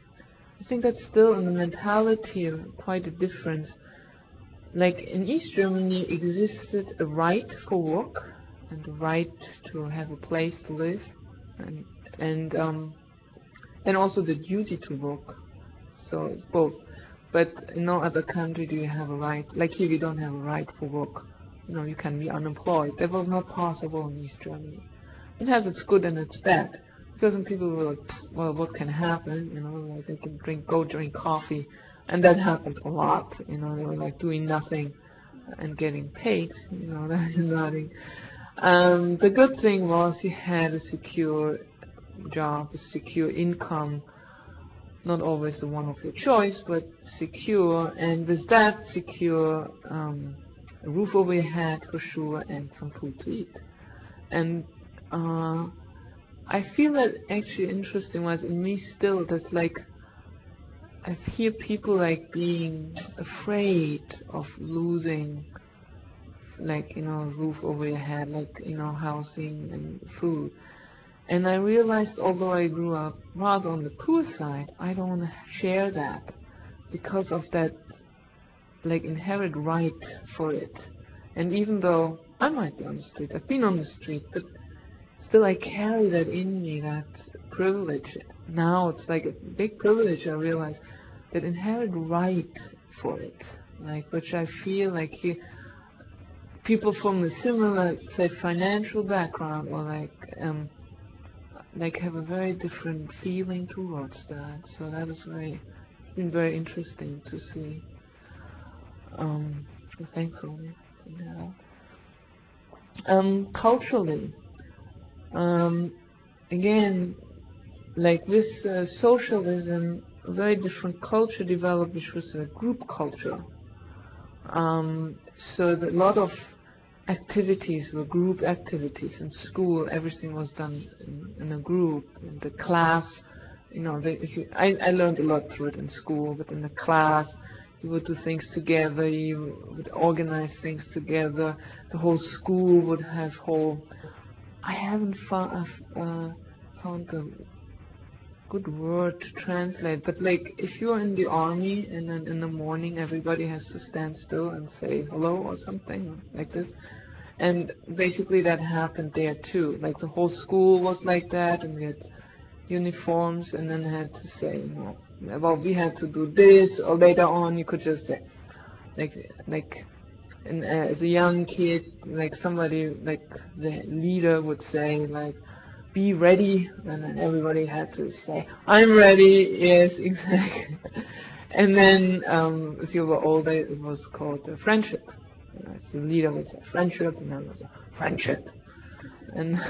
I think that's still in the mentality of quite a difference. Like, in East Germany existed a right for work and the right to have a place to live, and, and um, then also the duty to work. So it's both. But in no other country do you have a right. Like here, we don't have a right for work. You know, you can be unemployed. That was not possible in East Germany. It has its good and its bad. Because when people were like, well, what can happen? You know, like they can drink, go drink coffee. And that happened a lot. You know, they were like doing nothing and getting paid. You know, that is nothing. Um, the good thing was you had a secure job, a secure income. Not always the one of your choice, but secure, and with that secure um, a roof over your head for sure, and some food to eat. And uh, I feel that actually interesting was in me still that's like I hear people like being afraid of losing, like, you know, a roof over your head, like, you know, housing and food. And I realized, although I grew up rather on the poor side, I don't share that because of that, like, inherent right for it. And even though I might be on the street, I've been on the street, but still I carry that in me, that privilege. Now it's like a big privilege, I realize, that inherent right for it, like, which I feel like he, people from a similar, say, financial background or like, um, like have a very different feeling towards that. So that is very, been very interesting to see. Um, so thanks, Sonia. Yeah. Um, culturally, um, again, like with uh, socialism, a very different culture developed, which was a group culture. Um, so that a lot of activities were group activities in school. Everything was done in, in a group. In the class you know, they, if you, I, I learned a lot through it in school, but in the class, you would do things together, you would organize things together, the whole school would have whole, I haven't found, uh, found the good word to translate, but like if you're in the army and then in the morning everybody has to stand still and say hello or something like this, and basically that happened there too. Like the whole school was like that, and we had uniforms, and then had to say, you know, well, we had to do this, or later on you could just say, like, like, and uh, as a young kid, like somebody, like the leader would say, like, be ready, and then everybody had to say, I'm ready, yes, exactly. And then um, if you were older, it was called uh, friendship. You know, the leader would say friendship, and then it was friendship. And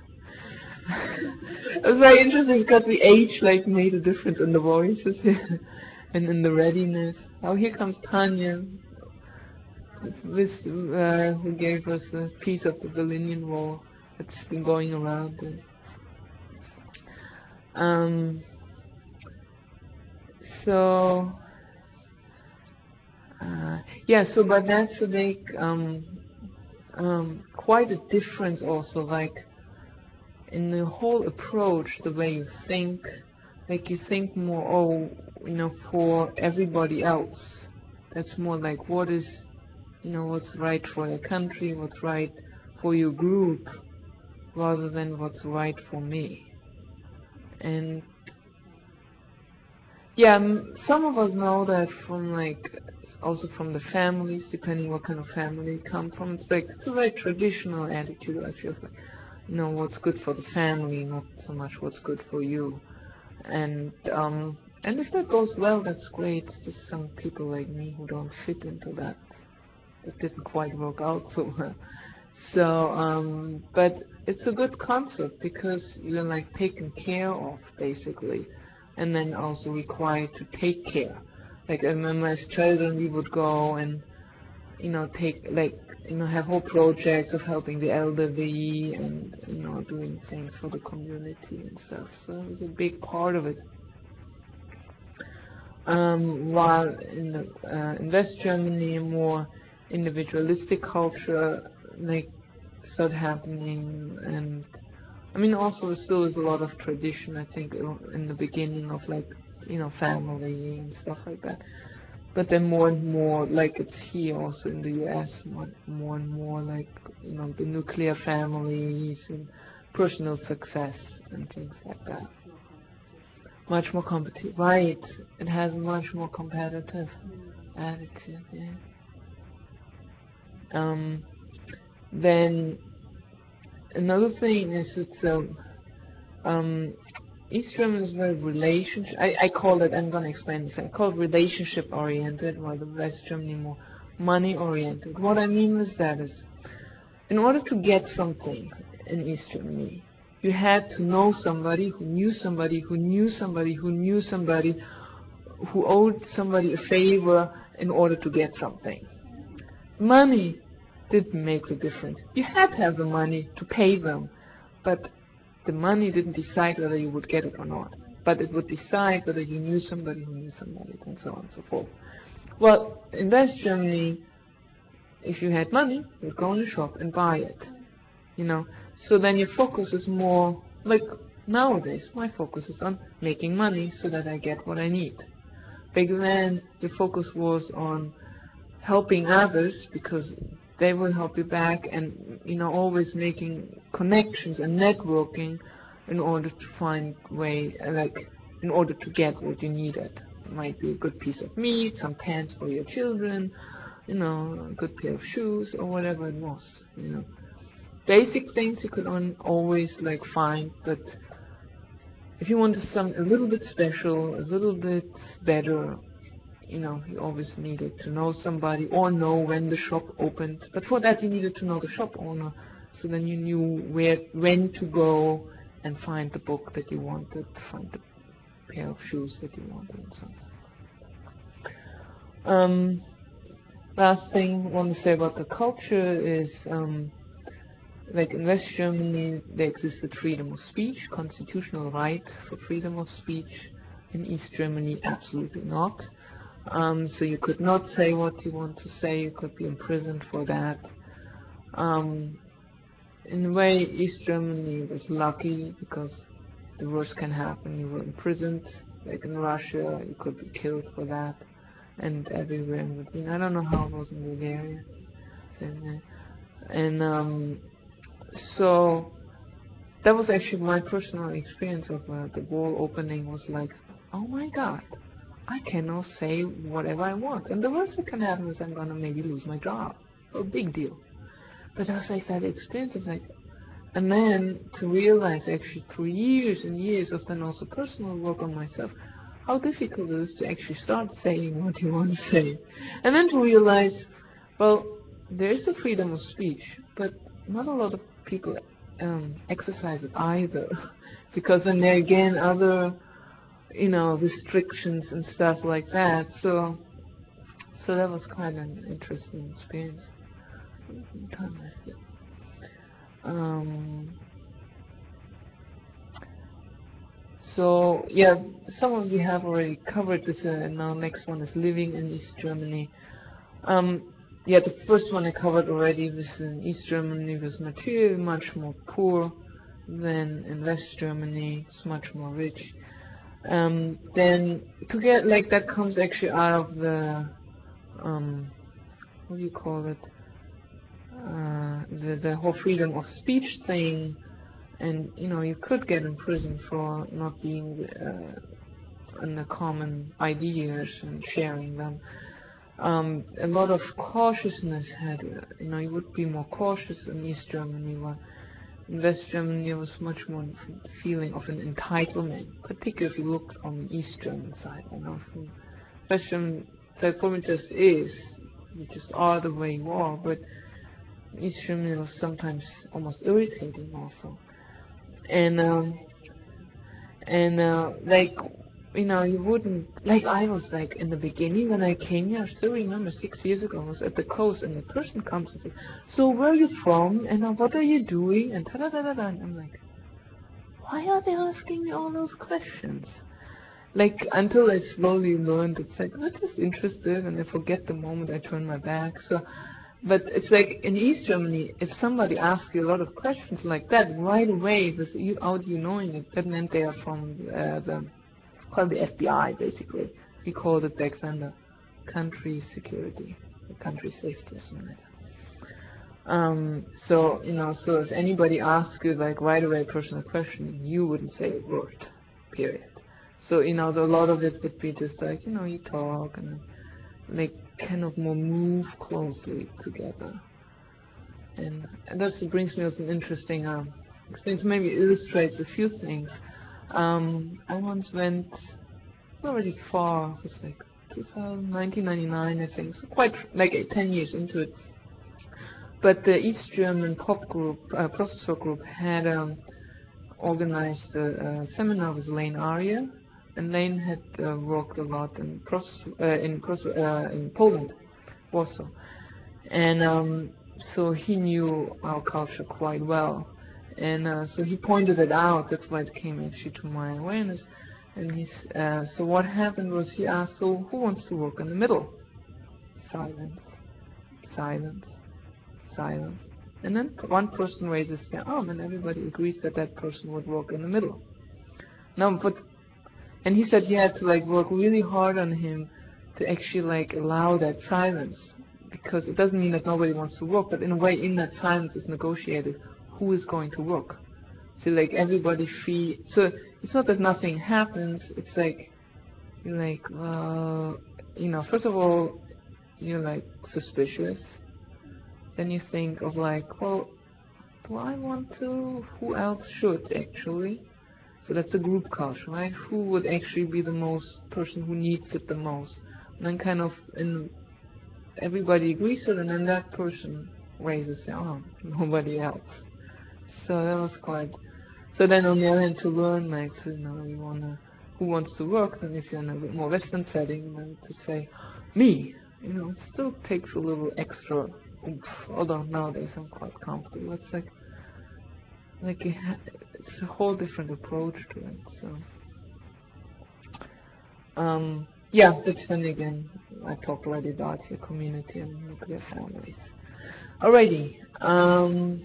it was very interesting because the age like made a difference in the voices and in the readiness. Oh, here comes Tanya, with, uh, who gave us a piece of the Berlin Wall that's been going around. And, um, so, uh, yeah, so but that's a big, um, um, quite a difference also, like in the whole approach, the way you think, like you think more, oh, you know, for everybody else. That's more like what is, you know, what's right for your country, what's right for your group, rather than what's right for me. And yeah, m- some of us know that from like, also from the families, depending what kind of family you come from. It's like, it's a very traditional attitude, I feel like, you know, what's good for the family, not so much what's good for you. And um, and if that goes well, that's great. Just some people like me who don't fit into that, that didn't quite work out so well. So, um, but it's a good concept because you're like taken care of basically, and then also required to take care. Like I remember as children, we would go and you know take like you know have whole projects of helping the elderly and you know doing things for the community and stuff. So it was a big part of it. Um, while in, the, uh, in West Germany, a more individualistic culture like started happening, and I mean also there still is a lot of tradition. I think in in the beginning of like you know family and stuff like that. But then more and more, like it's here also in the U S, more, more and more like you know the nuclear families and personal success and things like that. Much more competitive, right? It has much more competitive attitude. Yeah. Um. Then another thing is it's um um East German is very relationship. I, I call it. I'm gonna explain this. I call it relationship oriented, while the West Germany more money oriented. What I mean with that is, in order to get something in East Germany, you had to know somebody who knew somebody who knew somebody who knew somebody who owed somebody a favor in order to get something. Money didn't make the difference. You had to have the money to pay them, but the money didn't decide whether you would get it or not. But it would decide whether you knew somebody who knew somebody, and so on and so forth. Well, in West Germany, if you had money, you'd go in the shop and buy it. You know, so then your focus is more like nowadays. My focus is on making money so that I get what I need. Back then, your focus was on helping others because they will help you back, and you know always making connections and networking in order to find way like in order to get what you needed. It might be a good piece of meat, some pants for your children, you know, a good pair of shoes or whatever it was. You know, basic things you could on, always like find, but if you wanted some a little bit special, a little bit better, you know, you always needed to know somebody or know when the shop opened. But for that, you needed to know the shop owner. So then you knew where, when to go and find the book that you wanted, find the pair of shoes that you wanted, and so on. Um, last thing I want to say about the culture is um, like in West Germany, there existed freedom of speech, constitutional right for freedom of speech. In East Germany, absolutely not. Um, so you could not say what you want to say. You could be imprisoned for that. Um, in a way, East Germany was lucky because the worst can happen. You were imprisoned. Like in Russia, you could be killed for that. And everywhere in between. I don't know how it was in Bulgaria. And um, so that was actually my personal experience of uh, the wall opening. Was like, oh my god, I can now say whatever I want, and the worst that can happen is I'm gonna maybe lose my job. A big deal. But I was like, that experience is like, and then to realize actually through years and years of then also personal work on myself, how difficult it is to actually start saying what you want to say, and then to realize, well, there is the freedom of speech, but not a lot of people um, exercise it either, because then there again other, you know, restrictions and stuff like that. So, so that was quite an interesting experience. Um, so yeah, some of you have already covered this, uh, and now next one is living in East Germany. Um, yeah, the first one I covered already was in East Germany, was materially much more poor than in West Germany. It's much more rich. Um, then to get like that comes actually out of the um, what do you call it? Uh, the the whole freedom of speech thing, and you know you could get in prison for not being uh, in the common ideas and sharing them. Um, a lot of cautiousness had, uh, you know, you would be more cautious in East Germany, while in West Germany there was much more feeling of an entitlement, particularly if you looked from the East German side. You know, from West German side, for me just is, you just are the way you are, but East Germany was sometimes almost irritating also. And, um, and, uh, like, you know, you wouldn't, like I was like in the beginning when I came here, I still remember six years ago, I was at the coast and the person comes and says, so where are you from and uh, what are you doing and ta da da da da, and I'm like, why are they asking me all those questions? Like until I slowly learned, it's like, I'm just interested and I forget the moment I turn my back. So, but it's like in East Germany, if somebody asks you a lot of questions like that, right away, without you knowing it, that meant they are from uh, the called the F B I, basically. We called it back then the country security, the country safety or something like that. Um, so, you know, so if anybody asks you, like, right away a personal question, you wouldn't say a word, period. So, you know, the, a lot of it would be just like, you know, you talk and like kind of more move closely together. And, and that brings me to some interesting um, experience, maybe illustrates a few things. Um, I once went already far, it was like two thousand, nineteen ninety-nine, I think, so quite like eight, ten years into it. But the East German pop group, uh, Prostro group, had um, organized a, a seminar with Lane Aria, and Lane had uh, worked a lot in, Pros, uh, in, Pros, uh, in Poland, Warsaw. And um, so he knew our culture quite well. And uh, so he pointed it out, that's why it came actually to my awareness. And he's, uh, so what happened was he asked, so who wants to work in the middle? Silence, silence, silence. And then one person raises their arm and everybody agrees that that person would work in the middle. Now, but, and he said he had to like work really hard on him to actually like allow that silence. Because it doesn't mean that nobody wants to work, but in a way in that silence is negotiated who is going to work. So like everybody feel, so it's not that nothing happens, it's like, you're like, well, you know, first of all, you're like suspicious. Then you think of like, well, do I want to? Who else should actually? So that's a group culture, right? Who would actually be the most person who needs it the most? And then kind of, and everybody agrees to it, and then that person raises their arm, nobody else. So that was quite. So then on the other hand, to learn, like, to, you know, you wanna, who wants to work, then if you're in a more Western setting, then to say, me, you know, it still takes a little extra oomph. Although nowadays I'm quite comfortable. It's like, like it ha- it's a whole different approach to it. So, um, yeah, but then again, I talked already about your community and nuclear families. Alrighty, um,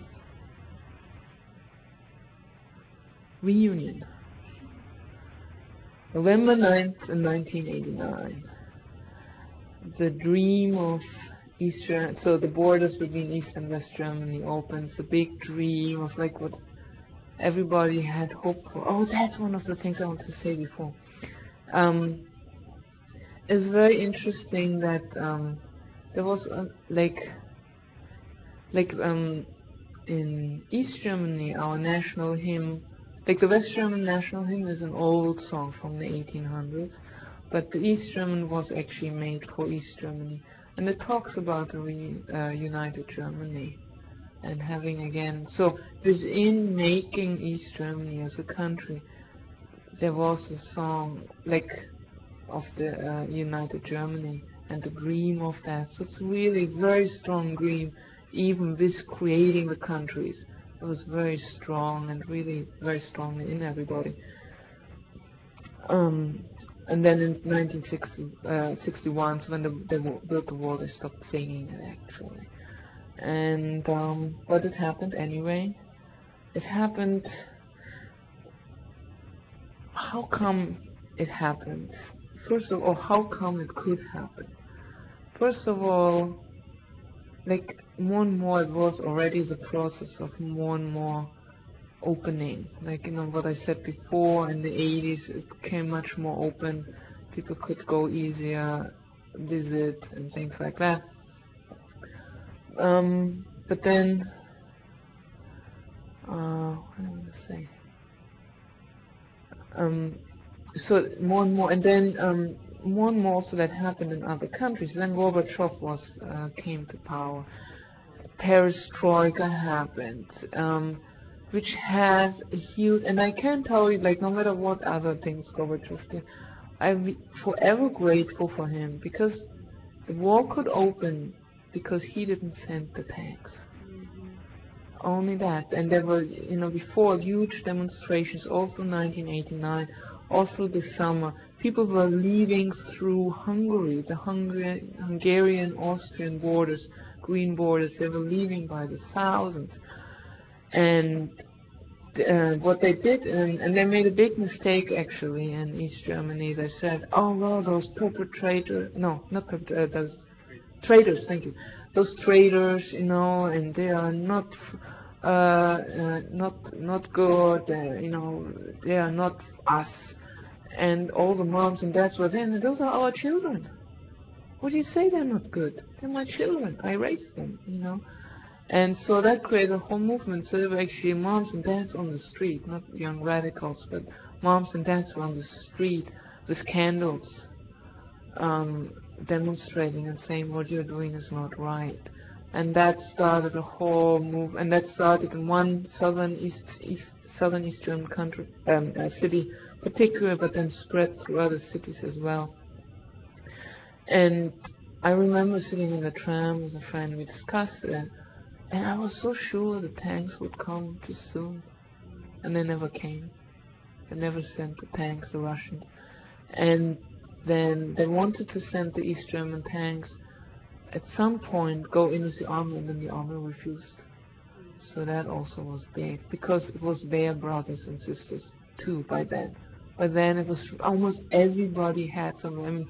reunion. November ninth, nineteen eighty-nine. The dream of East Germany, so the borders between East and West Germany opens, the big dream of like what everybody had hoped for. Oh, that's one of the things I wanted to say before. Um, it's very interesting that um, there was uh, like, like um, in East Germany, our national hymn, like the West German national hymn is an old song from the eighteen hundreds, but the East German was actually made for East Germany, and it talks about a re, uh, united Germany and having again. So within making East Germany as a country, there was a song like of the uh, united Germany and the dream of that. So it's really very strong dream, even with creating the countries. It was very strong and really very strongly in everybody. Um, and then in nineteen sixty-one, so when they, they built the wall, they stopped singing it actually. And um, but it happened anyway. It happened. How come it happened? First of all, how come it could happen? First of all, like more and more it was already the process of more and more opening. Like, you know, what I said before, in the eighties it became much more open. People could go easier, visit and things like that. Um, but then, uh, what am I going to say? Um, so more and more, and then um, more and more also that happened in other countries. Then Gorbachev was uh, came to power. Perestroika happened, um, which has a huge, and I can tell you, like, no matter what other things Gorbachev did, I'm forever grateful for him, because the war could open because he didn't send the tanks. Only that. And there were, you know, before huge demonstrations, also nineteen eighty-nine, all through the summer. People were leaving through Hungary, the Hungary, Hungarian, Austrian borders, green borders. They were leaving by the thousands. And uh, what they did, and, and they made a big mistake actually in East Germany. They said, oh, well, those perpetrators, no, not perpetrators, those traders, thank you. Those traders, you know, and they are not, uh, uh, not, not good. Uh, you know, they are not us. And all the moms and dads were there, and those are our children. What do you say they're not good? They're my children. I raised them, you know. And so that created a whole movement. So there were actually moms and dads on the street, not young radicals, but moms and dads were on the street with candles, um, demonstrating and saying what you're doing is not right. And that started a whole move, and that started in one southern east, east southern East German country, um, uh, city, particular, but then spread through other cities as well. And I remember sitting in the tram with a friend, we discussed it, and I was so sure the tanks would come too soon, and they never came. They never sent the tanks, the Russians. And then they wanted to send the East German tanks at some point go into the army, and then the army refused. So that also was big, because it was their brothers and sisters too by then. By then it was almost everybody had some. I mean,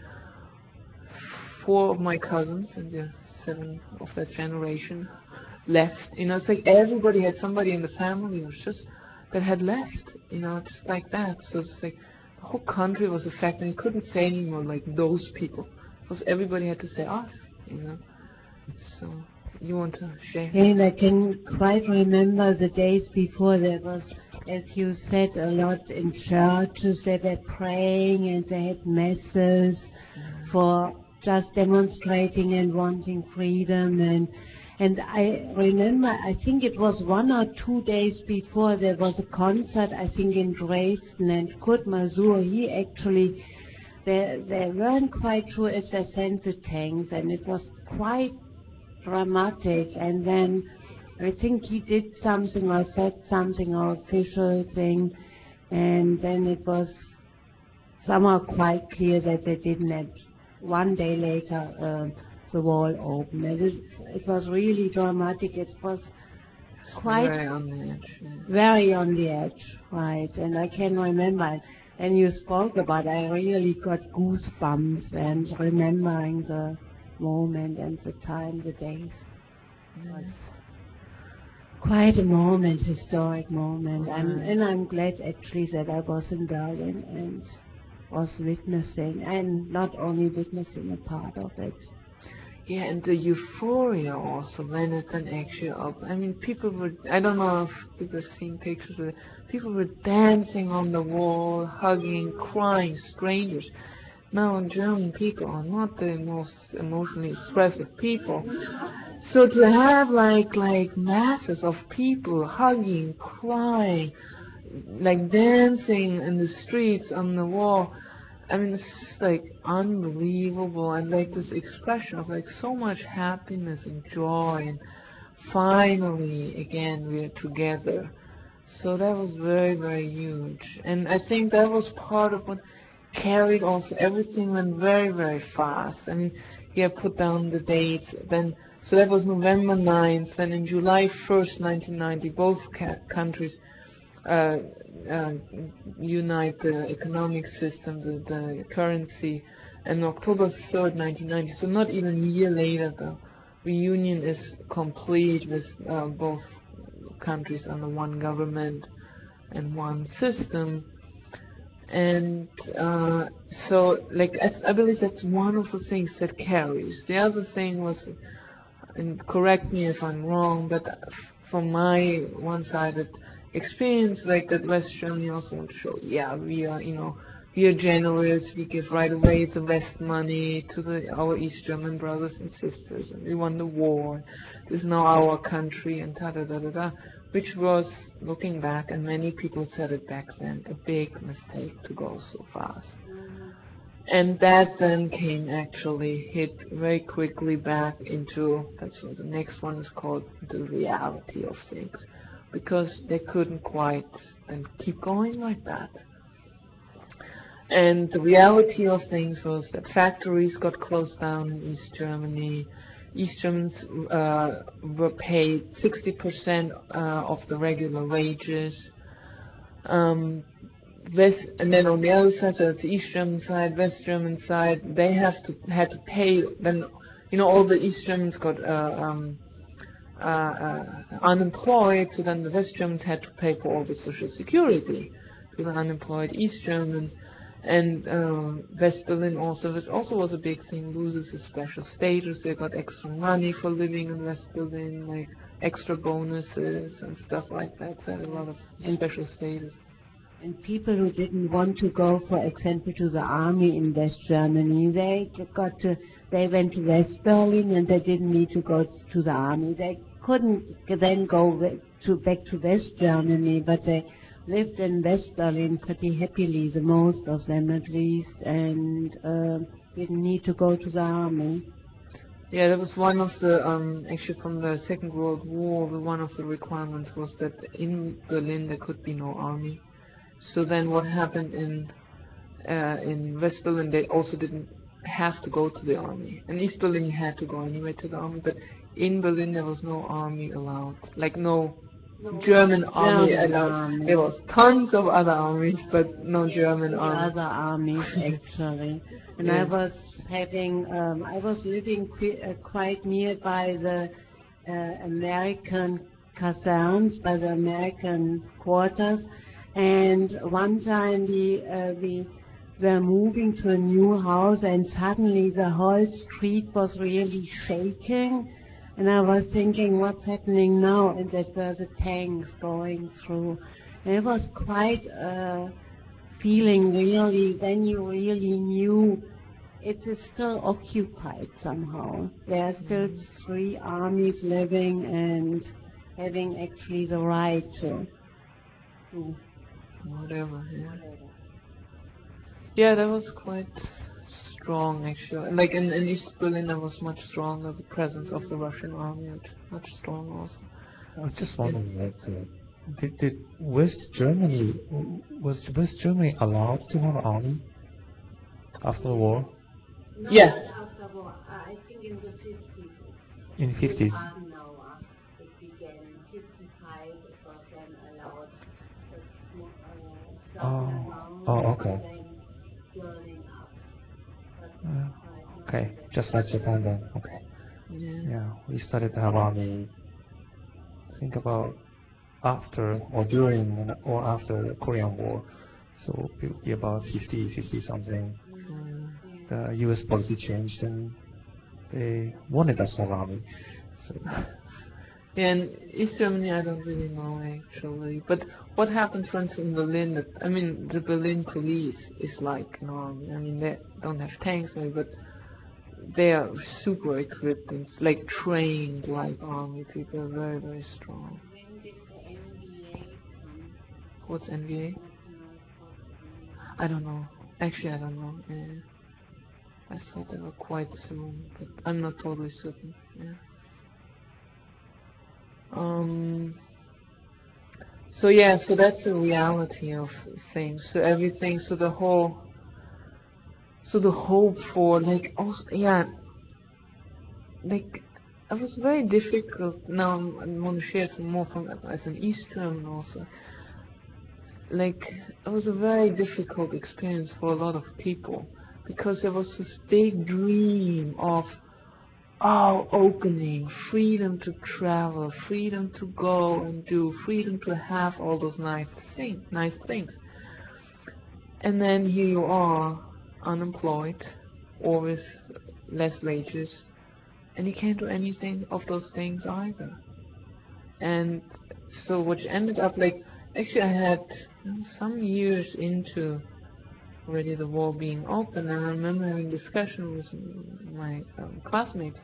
four of my cousins and the seven of that generation left. You know, it's like everybody had somebody in the family was just that had left. You know, just like that. So it's like the whole country was affected. And you couldn't say anymore like those people, because everybody had to say us. You know. So you want to share? And I can quite remember the days before there was, as you said, a lot in churches. They were praying and they had masses for just demonstrating and wanting freedom. And and I remember, I think it was one or two days before there was a concert, I think in Dresden, and Kurt Masur, he actually, they, they weren't quite sure if they sent the tanks, and it was quite dramatic. And then I think he did something or said something or official thing, and then it was somehow quite clear that they didn't. And one day later, um, the wall opened. And it, it was really dramatic. It was quite Very on the edge. Yeah. very on the edge, right? And I can remember, and you spoke about, I really got goosebumps and remembering the moment and the time, the days. It was quite a moment, historic moment. I'm, Right. and I'm glad actually that I was in Berlin and was witnessing, and not only witnessing a part of it. Yeah, and the euphoria also when it then actually up. I mean, people were, I don't know if people have seen pictures of it, people were dancing on the wall, hugging, crying, strangers. Now, German people are not the most emotionally expressive people. So to have like, like masses of people hugging, crying, like dancing in the streets on the wall, I mean, it's just like unbelievable, and like this expression of like so much happiness and joy, and finally again we're together. So that was very, very huge, and I think that was part of what carried also. Everything went very, very fast. I mean, he had put down the dates, then so that was November ninth, then in July first, nineteen ninety, both ca- countries uh, uh, unite the economic system, the, the currency, and October third, nineteen ninety. So not even a year later, the reunion is complete with uh, both countries under one government and one system. And uh, so, like, I, I believe that's one of the things that carries. The other thing was, and correct me if I'm wrong, but from my one-sided experience, like that West Germany also want to show, yeah, we are, you know, we are generous, we give right away the West money to the, our East German brothers and sisters, and we won the war, this is now our country, and ta da da da da, which was, looking back, and many people said it back then, a big mistake to go so fast. And that then came actually hit very quickly back into, that's what the next one is called, the reality of things. Because they couldn't quite then keep going like that. And the reality of things was that factories got closed down in East Germany. East Germans uh, were paid sixty percent uh, of the regular wages. Um, West, and then on the other side, so it's the East German side, West German side, they have to had to pay. Then, you know, all the East Germans got uh, um, uh, uh, unemployed, so then the West Germans had to pay for all the social security to the unemployed East Germans. And um, West Berlin also, which also was a big thing, loses its special status. They got extra money for living in West Berlin, like extra bonuses and stuff like that. So a lot of And special status. And people who didn't want to go, for example, to the army in West Germany, they got to, they went to West Berlin and they didn't need to go to the army. They couldn't then go we- to back to West Germany, but they lived in West Berlin pretty happily, the most of them at least, and uh, didn't need to go to the army. Yeah, that was one of the, um, actually from the Second World War, the- one of the requirements was that in Berlin there could be no army. So then what happened in uh, in West Berlin, they also didn't have to go to the army. In East Berlin, you had to go anyway to the army, but in Berlin there was no army allowed, like no German army German allowed. army. There was tons of other armies, but no German The army. other armies actually. And I Yeah. was having, um, I was living qui- uh, quite nearby the uh, American caserns, by the American quarters. And one time we, uh, we were moving to a new house and suddenly the whole street was really shaking. And I was thinking, what's happening now? And that were the tanks going through. And it was quite uh, feeling really, then you really knew it is still occupied somehow. There are still three armies living and having actually the right to do Whatever, yeah. whatever. Yeah, that was quite strong actually. Like in, in East Berlin, that was much stronger, the presence of the Russian army, much, much strong also. I was just wondering, like, uh, did, did West Germany, was West Germany allowed to have an army after the war? Not Yeah. after war. I think in the fifties. In fifties? Adenauer, it began in fifty-five. It was then allowed a small, uh, certain Oh, amount, oh, and okay. then building up. But Uh, right now okay, that's just like Japan then. Okay. Yeah. Yeah, we started to have army. Think about after or during or after the Korean War. So it would be about fifty, fifty something. Mm. The U S policy changed and they wanted us to have army. So Yeah, in East Germany, I don't really know actually. But what happened, for instance, in Berlin? That, I mean, the Berlin police is like an army. I mean, they don't have tanks, maybe, but they are super equipped and like trained like army people, very, very strong. when did the N B A come? What's N V A? National Force. I don't know. Actually, I don't know. Yeah. I thought they were quite soon, but I'm not totally certain. Yeah. Um. So yeah, so that's the reality of things. So everything, so the whole, so the hope for like, also, yeah, like, it was very difficult. Now I want to share some more from as an East German also. Like, it was a very difficult experience for a lot of people because there was this big dream of, oh, opening, freedom to travel, freedom to go and do, freedom to have all those nice things, nice things. And then here you are, unemployed, or with less wages, and you can't do anything of those things either. And so which ended up like, actually I had you know, some years into already the war being open, and I remember having discussion with my um, classmates.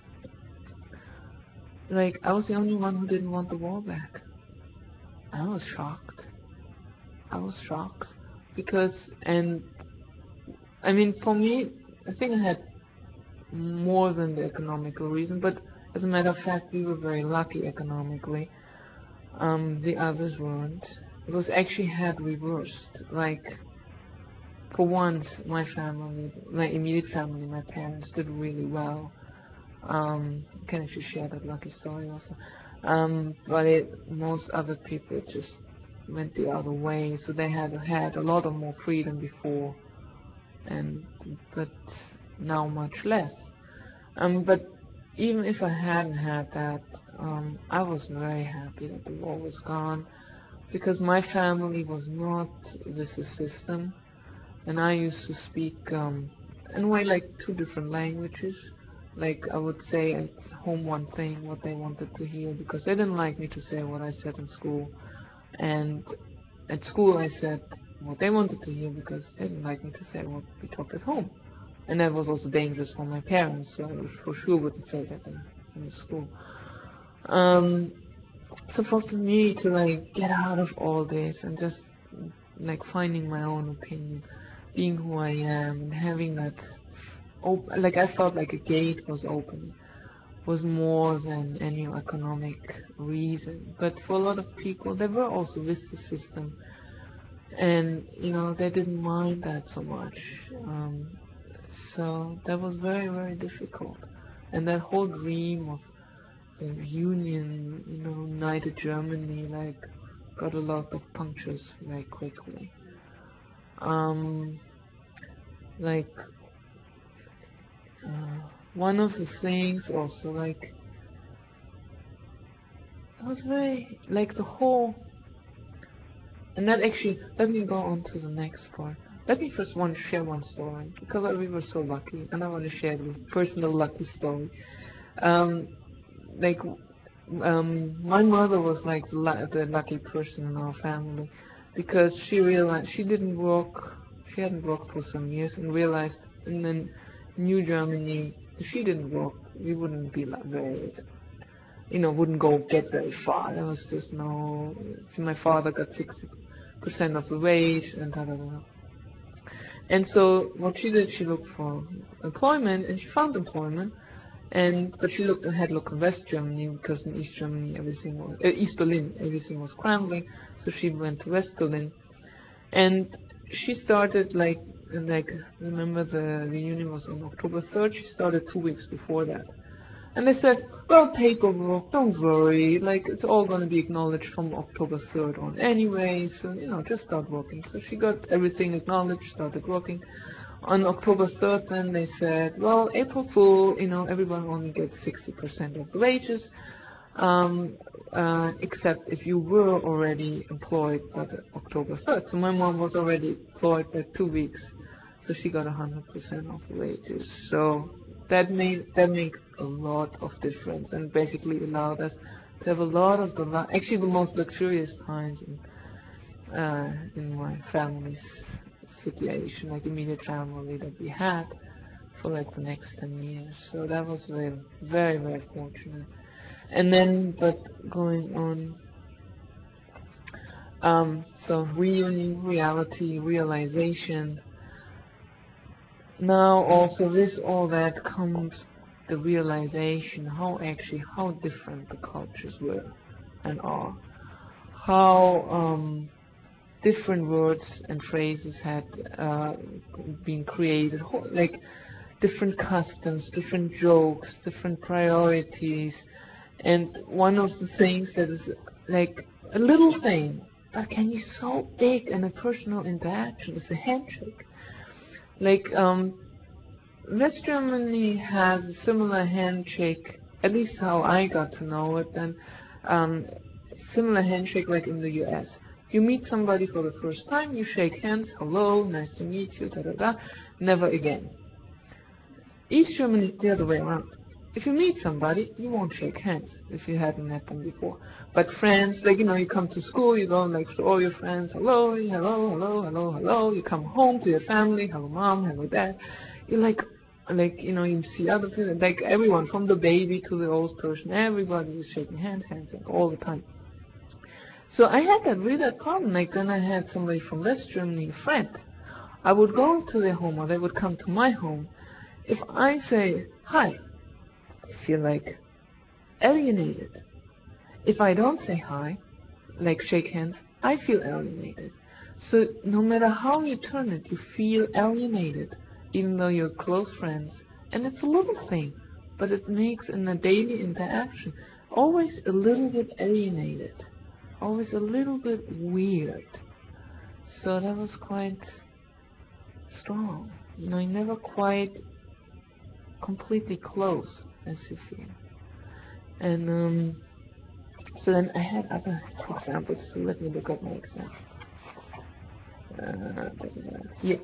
Like, I was the only one who didn't want the war back. I was shocked. I was shocked. Because, and, I mean, for me, I think I had more than the economical reason, but as a matter of fact, we were very lucky economically. Um, the others weren't. It was actually had reversed. Like, for once, my family, my immediate family, my parents did really well. Um, I can actually share that lucky story also. Um, but it, most other people just went the other way, so they had had a lot of more freedom before, and but now much less. Um, but even if I hadn't had that, um, I was very happy that the war was gone because my family was not with the system, and I used to speak um, in a way like two different languages. Like I would say at home one thing, what they wanted to hear, because they didn't like me to say what I said in school, and at school I said what they wanted to hear because they didn't like me to say what we talked at home. And that was also dangerous for my parents, so I for sure wouldn't say that in, in the school. Um, so for me to like get out of all this and just like finding my own opinion, being who I am, and having that, op- like I felt like a gate was open, was more than any economic reason. But for a lot of people, they were also with the system, and you know they didn't mind that so much. Um, so that was very very difficult, and that whole dream of the reunion, you know, united Germany, like got a lot of punctures very quickly. Um, like uh, one of the things also like it was very like the whole, and that actually let me go on to the next part. Let me first want to share one story because we were so lucky, and I want to share the personal lucky story. Um, like um, my mother was like the, lu- the lucky person in our family because she realized she didn't work, she hadn't worked for some years, and realized in the New Germany, if she didn't work, we wouldn't be like very, you know, wouldn't go get very far. There was just no. See, my father got sixty percent of the wage, and da da da. And so what she did, she looked for employment, and she found employment. And but she looked had looked in West Germany because in East Germany everything was uh, East Berlin everything was crumbling, so she went to West Berlin, and she started like like remember the reunion was on October third. She started two weeks before that, and they said, well, paperwork, don't worry, like it's all going to be acknowledged from October third on anyway, so you know just start working. So she got everything acknowledged, started working. On October third, then they said, well, April Fool, you know, everyone only gets sixty percent of the wages, um, uh, except if you were already employed by the October third. So my mom was already employed by two weeks, so she got one hundred percent of the wages. So that made that made a lot of difference, and basically allowed us to have a lot of the, lu- actually the most luxurious times in, uh, in my family's situation, like immediate family that we had for like the next ten years. So that was very, very, very fortunate. And then, but going on, um, so reunion, reality, realization. Now also with all that comes the realization how actually how different the cultures were and are. How um, different words and phrases had uh, been created, ho- like different customs, different jokes, different priorities. And one of the things that is like a little thing, but can be so big in a personal interaction is the handshake. Like um, West Germany has a similar handshake, at least how I got to know it, and um, similar handshake like in the U S. You meet somebody for the first time, you shake hands, hello, nice to meet you, da da da, never again. East Germany, the other way around. If you meet somebody, you won't shake hands if you haven't met them before. But friends, like, you know, you come to school, you go like to all your friends, hello, hello, hello, hello, hello. You come home to your family, hello mom, hello dad. You're like, like, you know, you see other people, like everyone, from the baby to the old person, everybody is shaking hands, hands, like, all the time. So I had that really that problem. Like then I had somebody from West Germany, a friend. I would go to their home or they would come to my home. If I say hi, I feel like alienated. If I don't say hi, like shake hands, I feel alienated. So no matter how you turn it, you feel alienated, even though you're close friends. And it's a little thing, but it makes in a daily interaction always a little bit alienated, always a little bit weird. So that was quite strong. You know, you never quite completely close as you feel. And um, so then I had other examples. So let me look at my example. Uh, yeah.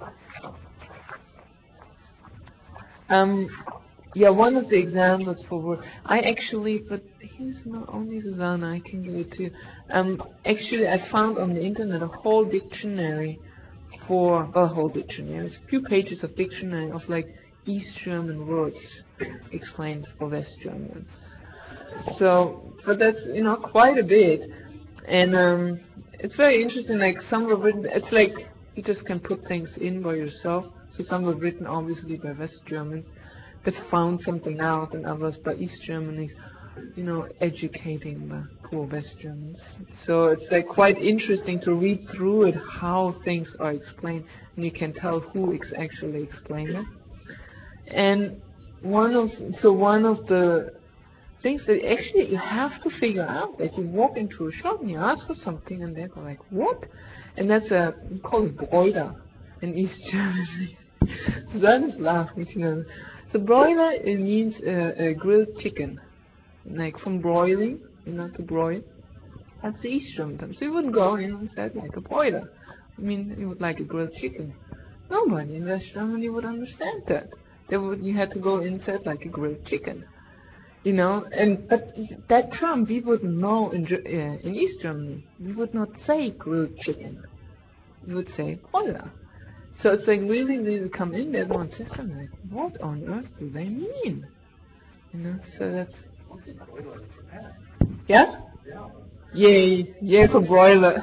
Um, yeah, one of the examples for work. I actually, but here's not only Susanna, I can give it to you. Um, actually, I found on the internet a whole dictionary for, well, a whole dictionary. It's a few pages of dictionary of like East German words explained for West Germans. So, but that's, you know, quite a bit. And um, it's very interesting, like some were written, it's like you just can put things in by yourself. So some were written obviously by West Germans that found something out, and others by East Germans, you know, educating the poor West Germans. So it's like quite interesting to read through it, how things are explained, and you can tell who is actually explaining it. And one of, so one of the things that actually you have to figure out, that you walk into a shop and you ask for something and they're like, what? And that's a, we call it broiler in East Germany. Susanne is laughing, you know. So broiler, it means uh, a grilled chicken, like from broiling, you know, to broil. That's the East German term. So you wouldn't go in and say like a broiler. I mean, you would like a grilled chicken. Nobody in West Germany would understand that. They would, you had to go in and say like a grilled chicken. You know, and but that term we wouldn't know in Ger- uh, in East Germany. We would not say grilled chicken. We would say broiler. So it's like really, really come in there and say something like, what on earth do they mean? You know, so that's yeah, yay, yay for broiler.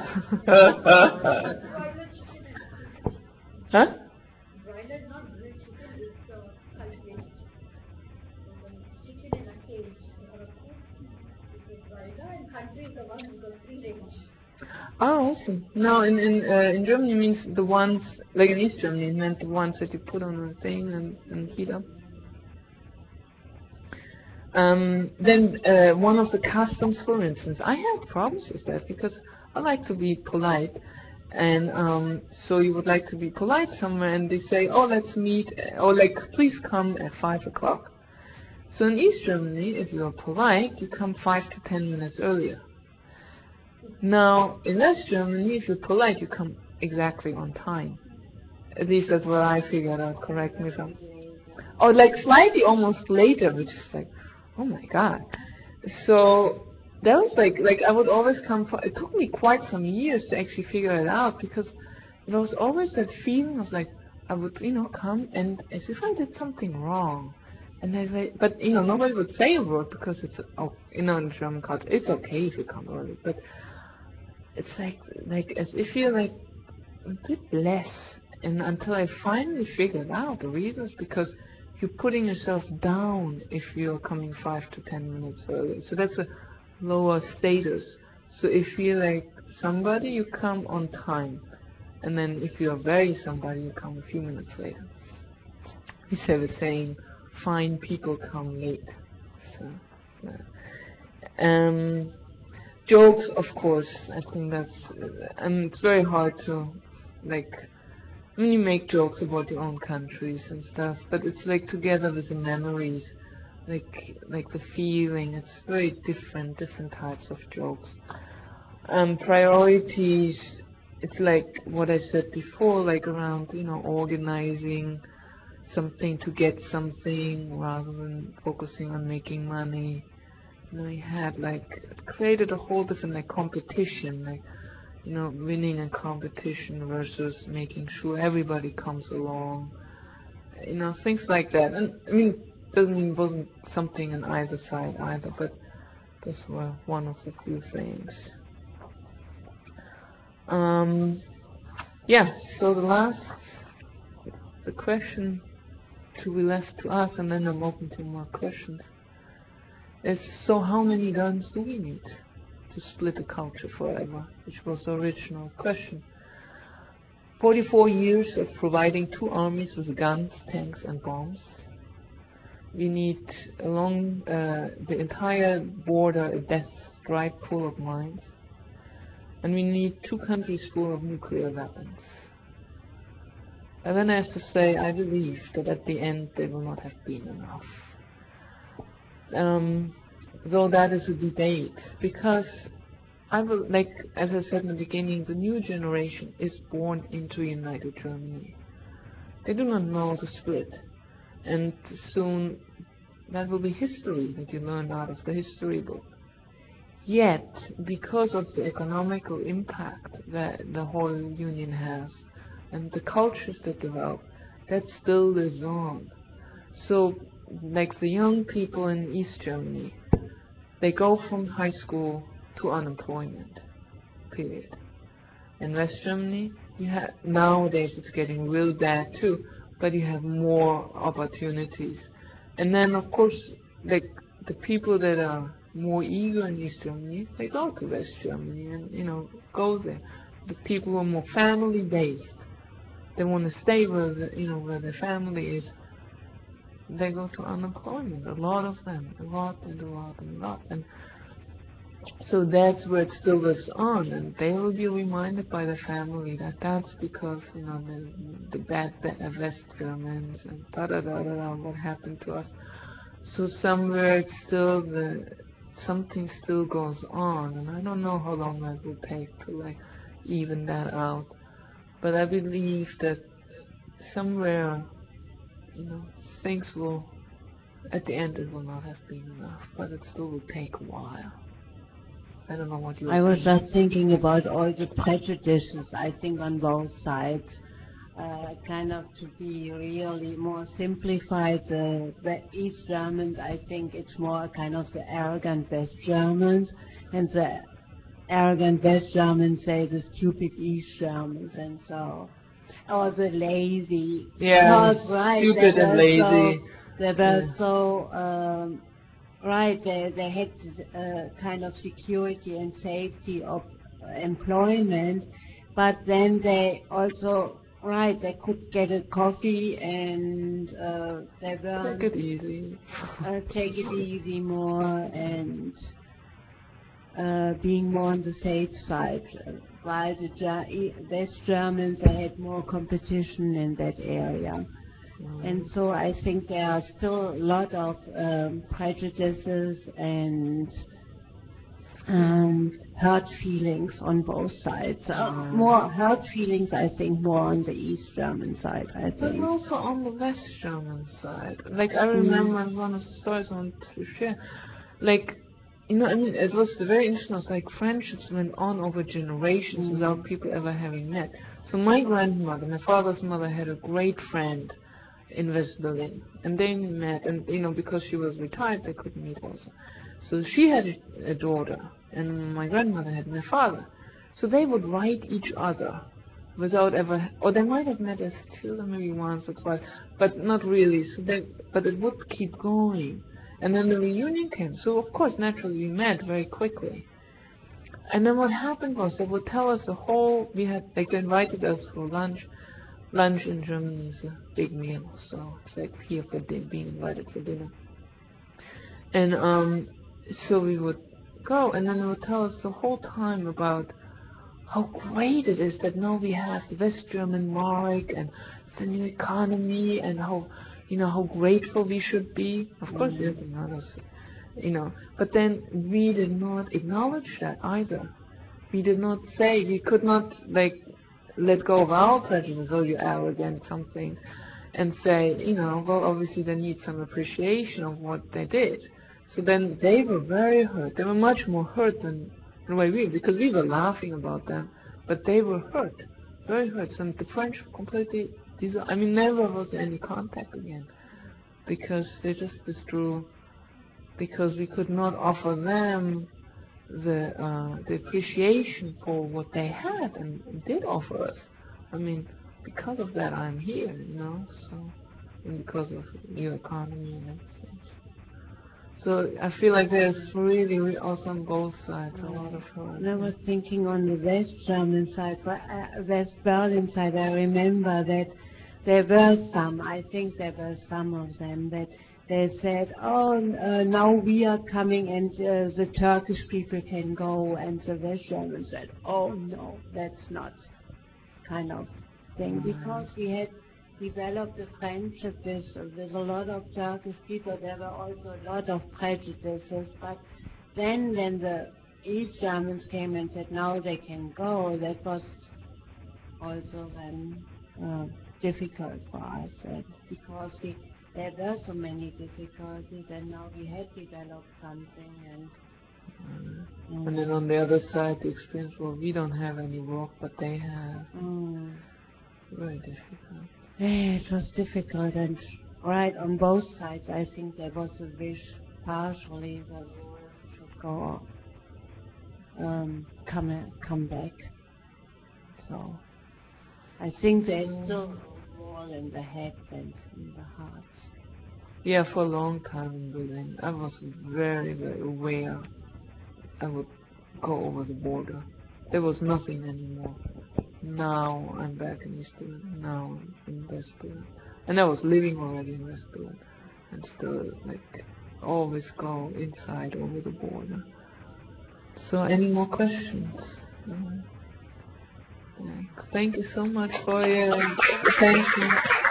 Huh? Oh, awesome. No, in in uh, in Germany means the ones like in East Germany it meant the ones that you put on a thing and, and heat up. Um, then uh, one of the customs, for instance, I had problems with that because I like to be polite, and um, so you would like to be polite somewhere, and they say, "Oh, let's meet," uh, or like, "Please come at five o'clock." So in East Germany, if you are polite, you come five to ten minutes earlier. Now in West Germany, if you're polite, you come exactly on time. At least that's what I figured out. Correct me if I'm. Or like slightly almost later, which is like, oh my god. So that was like like I would always come for it took me quite some years to actually figure it out because there was always that feeling of like I would, you know, come and as if I did something wrong. And I like, but you know, nobody would say a word because it's oh, you know, in German culture, it's okay if you come early, but it's like like as if you're like a bit less. And until I finally figured out the reasons, because you're putting yourself down if you're coming five to ten minutes early. So that's a lower status. So if you're like somebody, you come on time. And then if you're very somebody, you come a few minutes later. Instead of saying, fine people come late. So, so. Um, jokes, of course. I think that's, and it's very hard to, like, I mean, you make jokes about your own countries and stuff, but it's like together with the memories, like like the feeling. It's very different, different types of jokes. Um, priorities. It's like what I said before, like around you know organizing something to get something rather than focusing on making money. And I had like it created a whole different like competition, like you know, winning a competition versus making sure everybody comes along, you know, things like that. And I mean, doesn't mean it wasn't something on either side either, but those were one of the few things. Um, yeah. So the last, the question to be left to us, and then I'm open to more questions. Is so how many guns do we need to split the culture forever? Which was the original question. forty-four years of providing two armies with guns, tanks, and bombs. We need along uh, the entire border a death stripe full of mines. And we need two countries full of nuclear weapons. And then I have to say, I believe that at the end they will not have been enough. Um, though that is a debate, because I will, like, as I said in the beginning, the new generation is born into United Germany. They do not know the split. And soon that will be history that you learn out of the history book. Yet, because of the economical impact that the whole union has, and the cultures that develop, that still lives on. So, like the young people in East Germany, they go from high school to unemployment, period. In West Germany, you have nowadays it's getting real bad too, but you have more opportunities. And then of course, like the people that are more eager in East Germany, they go to West Germany and you know go there. The people who are more family based, they want to stay where the, you know where their family is. They go to unemployment. A lot of them, a lot and a lot and a lot. And so that's where it still lives on, and they will be reminded by the family that that's because, you know, the, the bad, bad West Germans and da da da da da, what happened to us. So somewhere it's still the, something still goes on, and I don't know how long that will take to like even that out. But I believe that somewhere, you know, things will, at the end it will not have been enough, but it still will take a while. I don't know what your I was opinion just thinking about all the prejudices, I think, on both sides. Uh, kind of to be really more simplified, uh, the East Germans, I think it's more kind of the arrogant West Germans, and the arrogant West Germans say the stupid East Germans, and so, or the lazy, Yeah, because, right, they stupid and were so, lazy. they were Yeah. so, um, right, they, they had this uh, kind of security and safety of employment, but then they also, right, they could get a coffee and uh, they Take weren't it easy. uh, take it easy more and uh, being more on the safe side. Uh, While the Ger- e- West Germans, they had more competition in that area. And so I think there are still a lot of um, prejudices and um, hurt feelings on both sides. Uh, more hurt feelings, I think, more on the East German side, I But think. also on the West German side. Like, I remember one of the stories I want to share. Like, you know, I mean, it was very interesting. It was like friendships went on over generations without people ever having met. So my grandmother, my father's mother, had a great friend in West Berlin. And they met, and, you know, because she was retired, they couldn't meet also. So she had a, a daughter, and my grandmother had my father. So they would write each other without ever, or they might have met as children maybe once or twice, but not really. So they, but it would keep going. And then the reunion came. So of course, naturally, we met very quickly. And then what happened was they would tell us the whole, we had, like they invited us for lunch. Lunch in Germany is a big meal, so it's like here for din- being invited for dinner. And um, so we would go, and then they would tell us the whole time about how great it is that now we have the West German mark and the new economy, and how, you know, how grateful we should be. Of course, we have to notice, you know, but then we did not acknowledge that either. We did not say, we could not, like, let go of our prejudice, oh, you arrogant something, and say, you know, well, obviously they need some appreciation of what they did. So then they were very hurt. They were much more hurt than the way we, because we were laughing about them, but they were hurt, very hurt. And the friendship completely, I mean, never was any contact again, because they just withdrew, because we could not offer them the uh, the appreciation for what they had and did offer us. I mean, because of that, I'm here, you know. So, and because of your economy and everything. So I feel like there's really, really also on both sides a lot of hurt. And I was thinking on the West German side, but, uh, West Berlin side, I remember that there were some, I think there were some of them, that they said, oh, uh, now we are coming and uh, the Turkish people can go, and the West Germans said, oh no, that's not kind of thing, because we had developed a friendship with, with a lot of Turkish people. There were also a lot of prejudices, but then when the East Germans came and said now they can go, that was also then uh, difficult for us, uh, because we, there were so many difficulties, and now we had developed something. And Mm. And then on the other side, the experience, well, we don't have any work, but they have. Mm. Very difficult. Yeah, it was difficult, and right on both sides, I think there was a wish partially that war should go um, come come back. So I think there's still more in the heads and in the hearts. Yeah, for a long time in Berlin, I was very, very aware I would go over the border. There was nothing anymore. Now I'm back in East Berlin. Now I'm in West Berlin. And I was living already in West Berlin. And still, like, always go inside over the border. So, any more questions? Um, yeah. Thank you so much for your attention.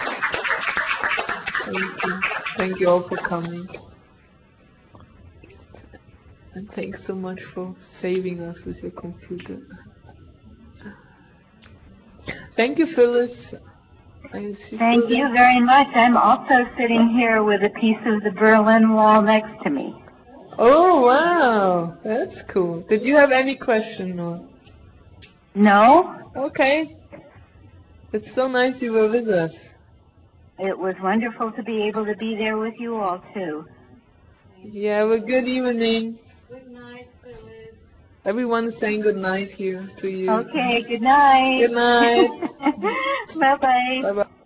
Thank you. Thank you all for coming. And thanks so much for saving us with your computer. Thank you, Phyllis. Is she Thank still you there? very much. I'm also sitting here with a piece of the Berlin Wall next to me. Oh, wow. That's cool. Did you have any question, or? No, Okay. It's so nice you were with us. it was wonderful to be able to be there with you all, too. Yeah, have a good evening. Good night, Phyllis. Everyone is saying good night here to you. Okay, good night. Good night. Bye-bye. Bye-bye.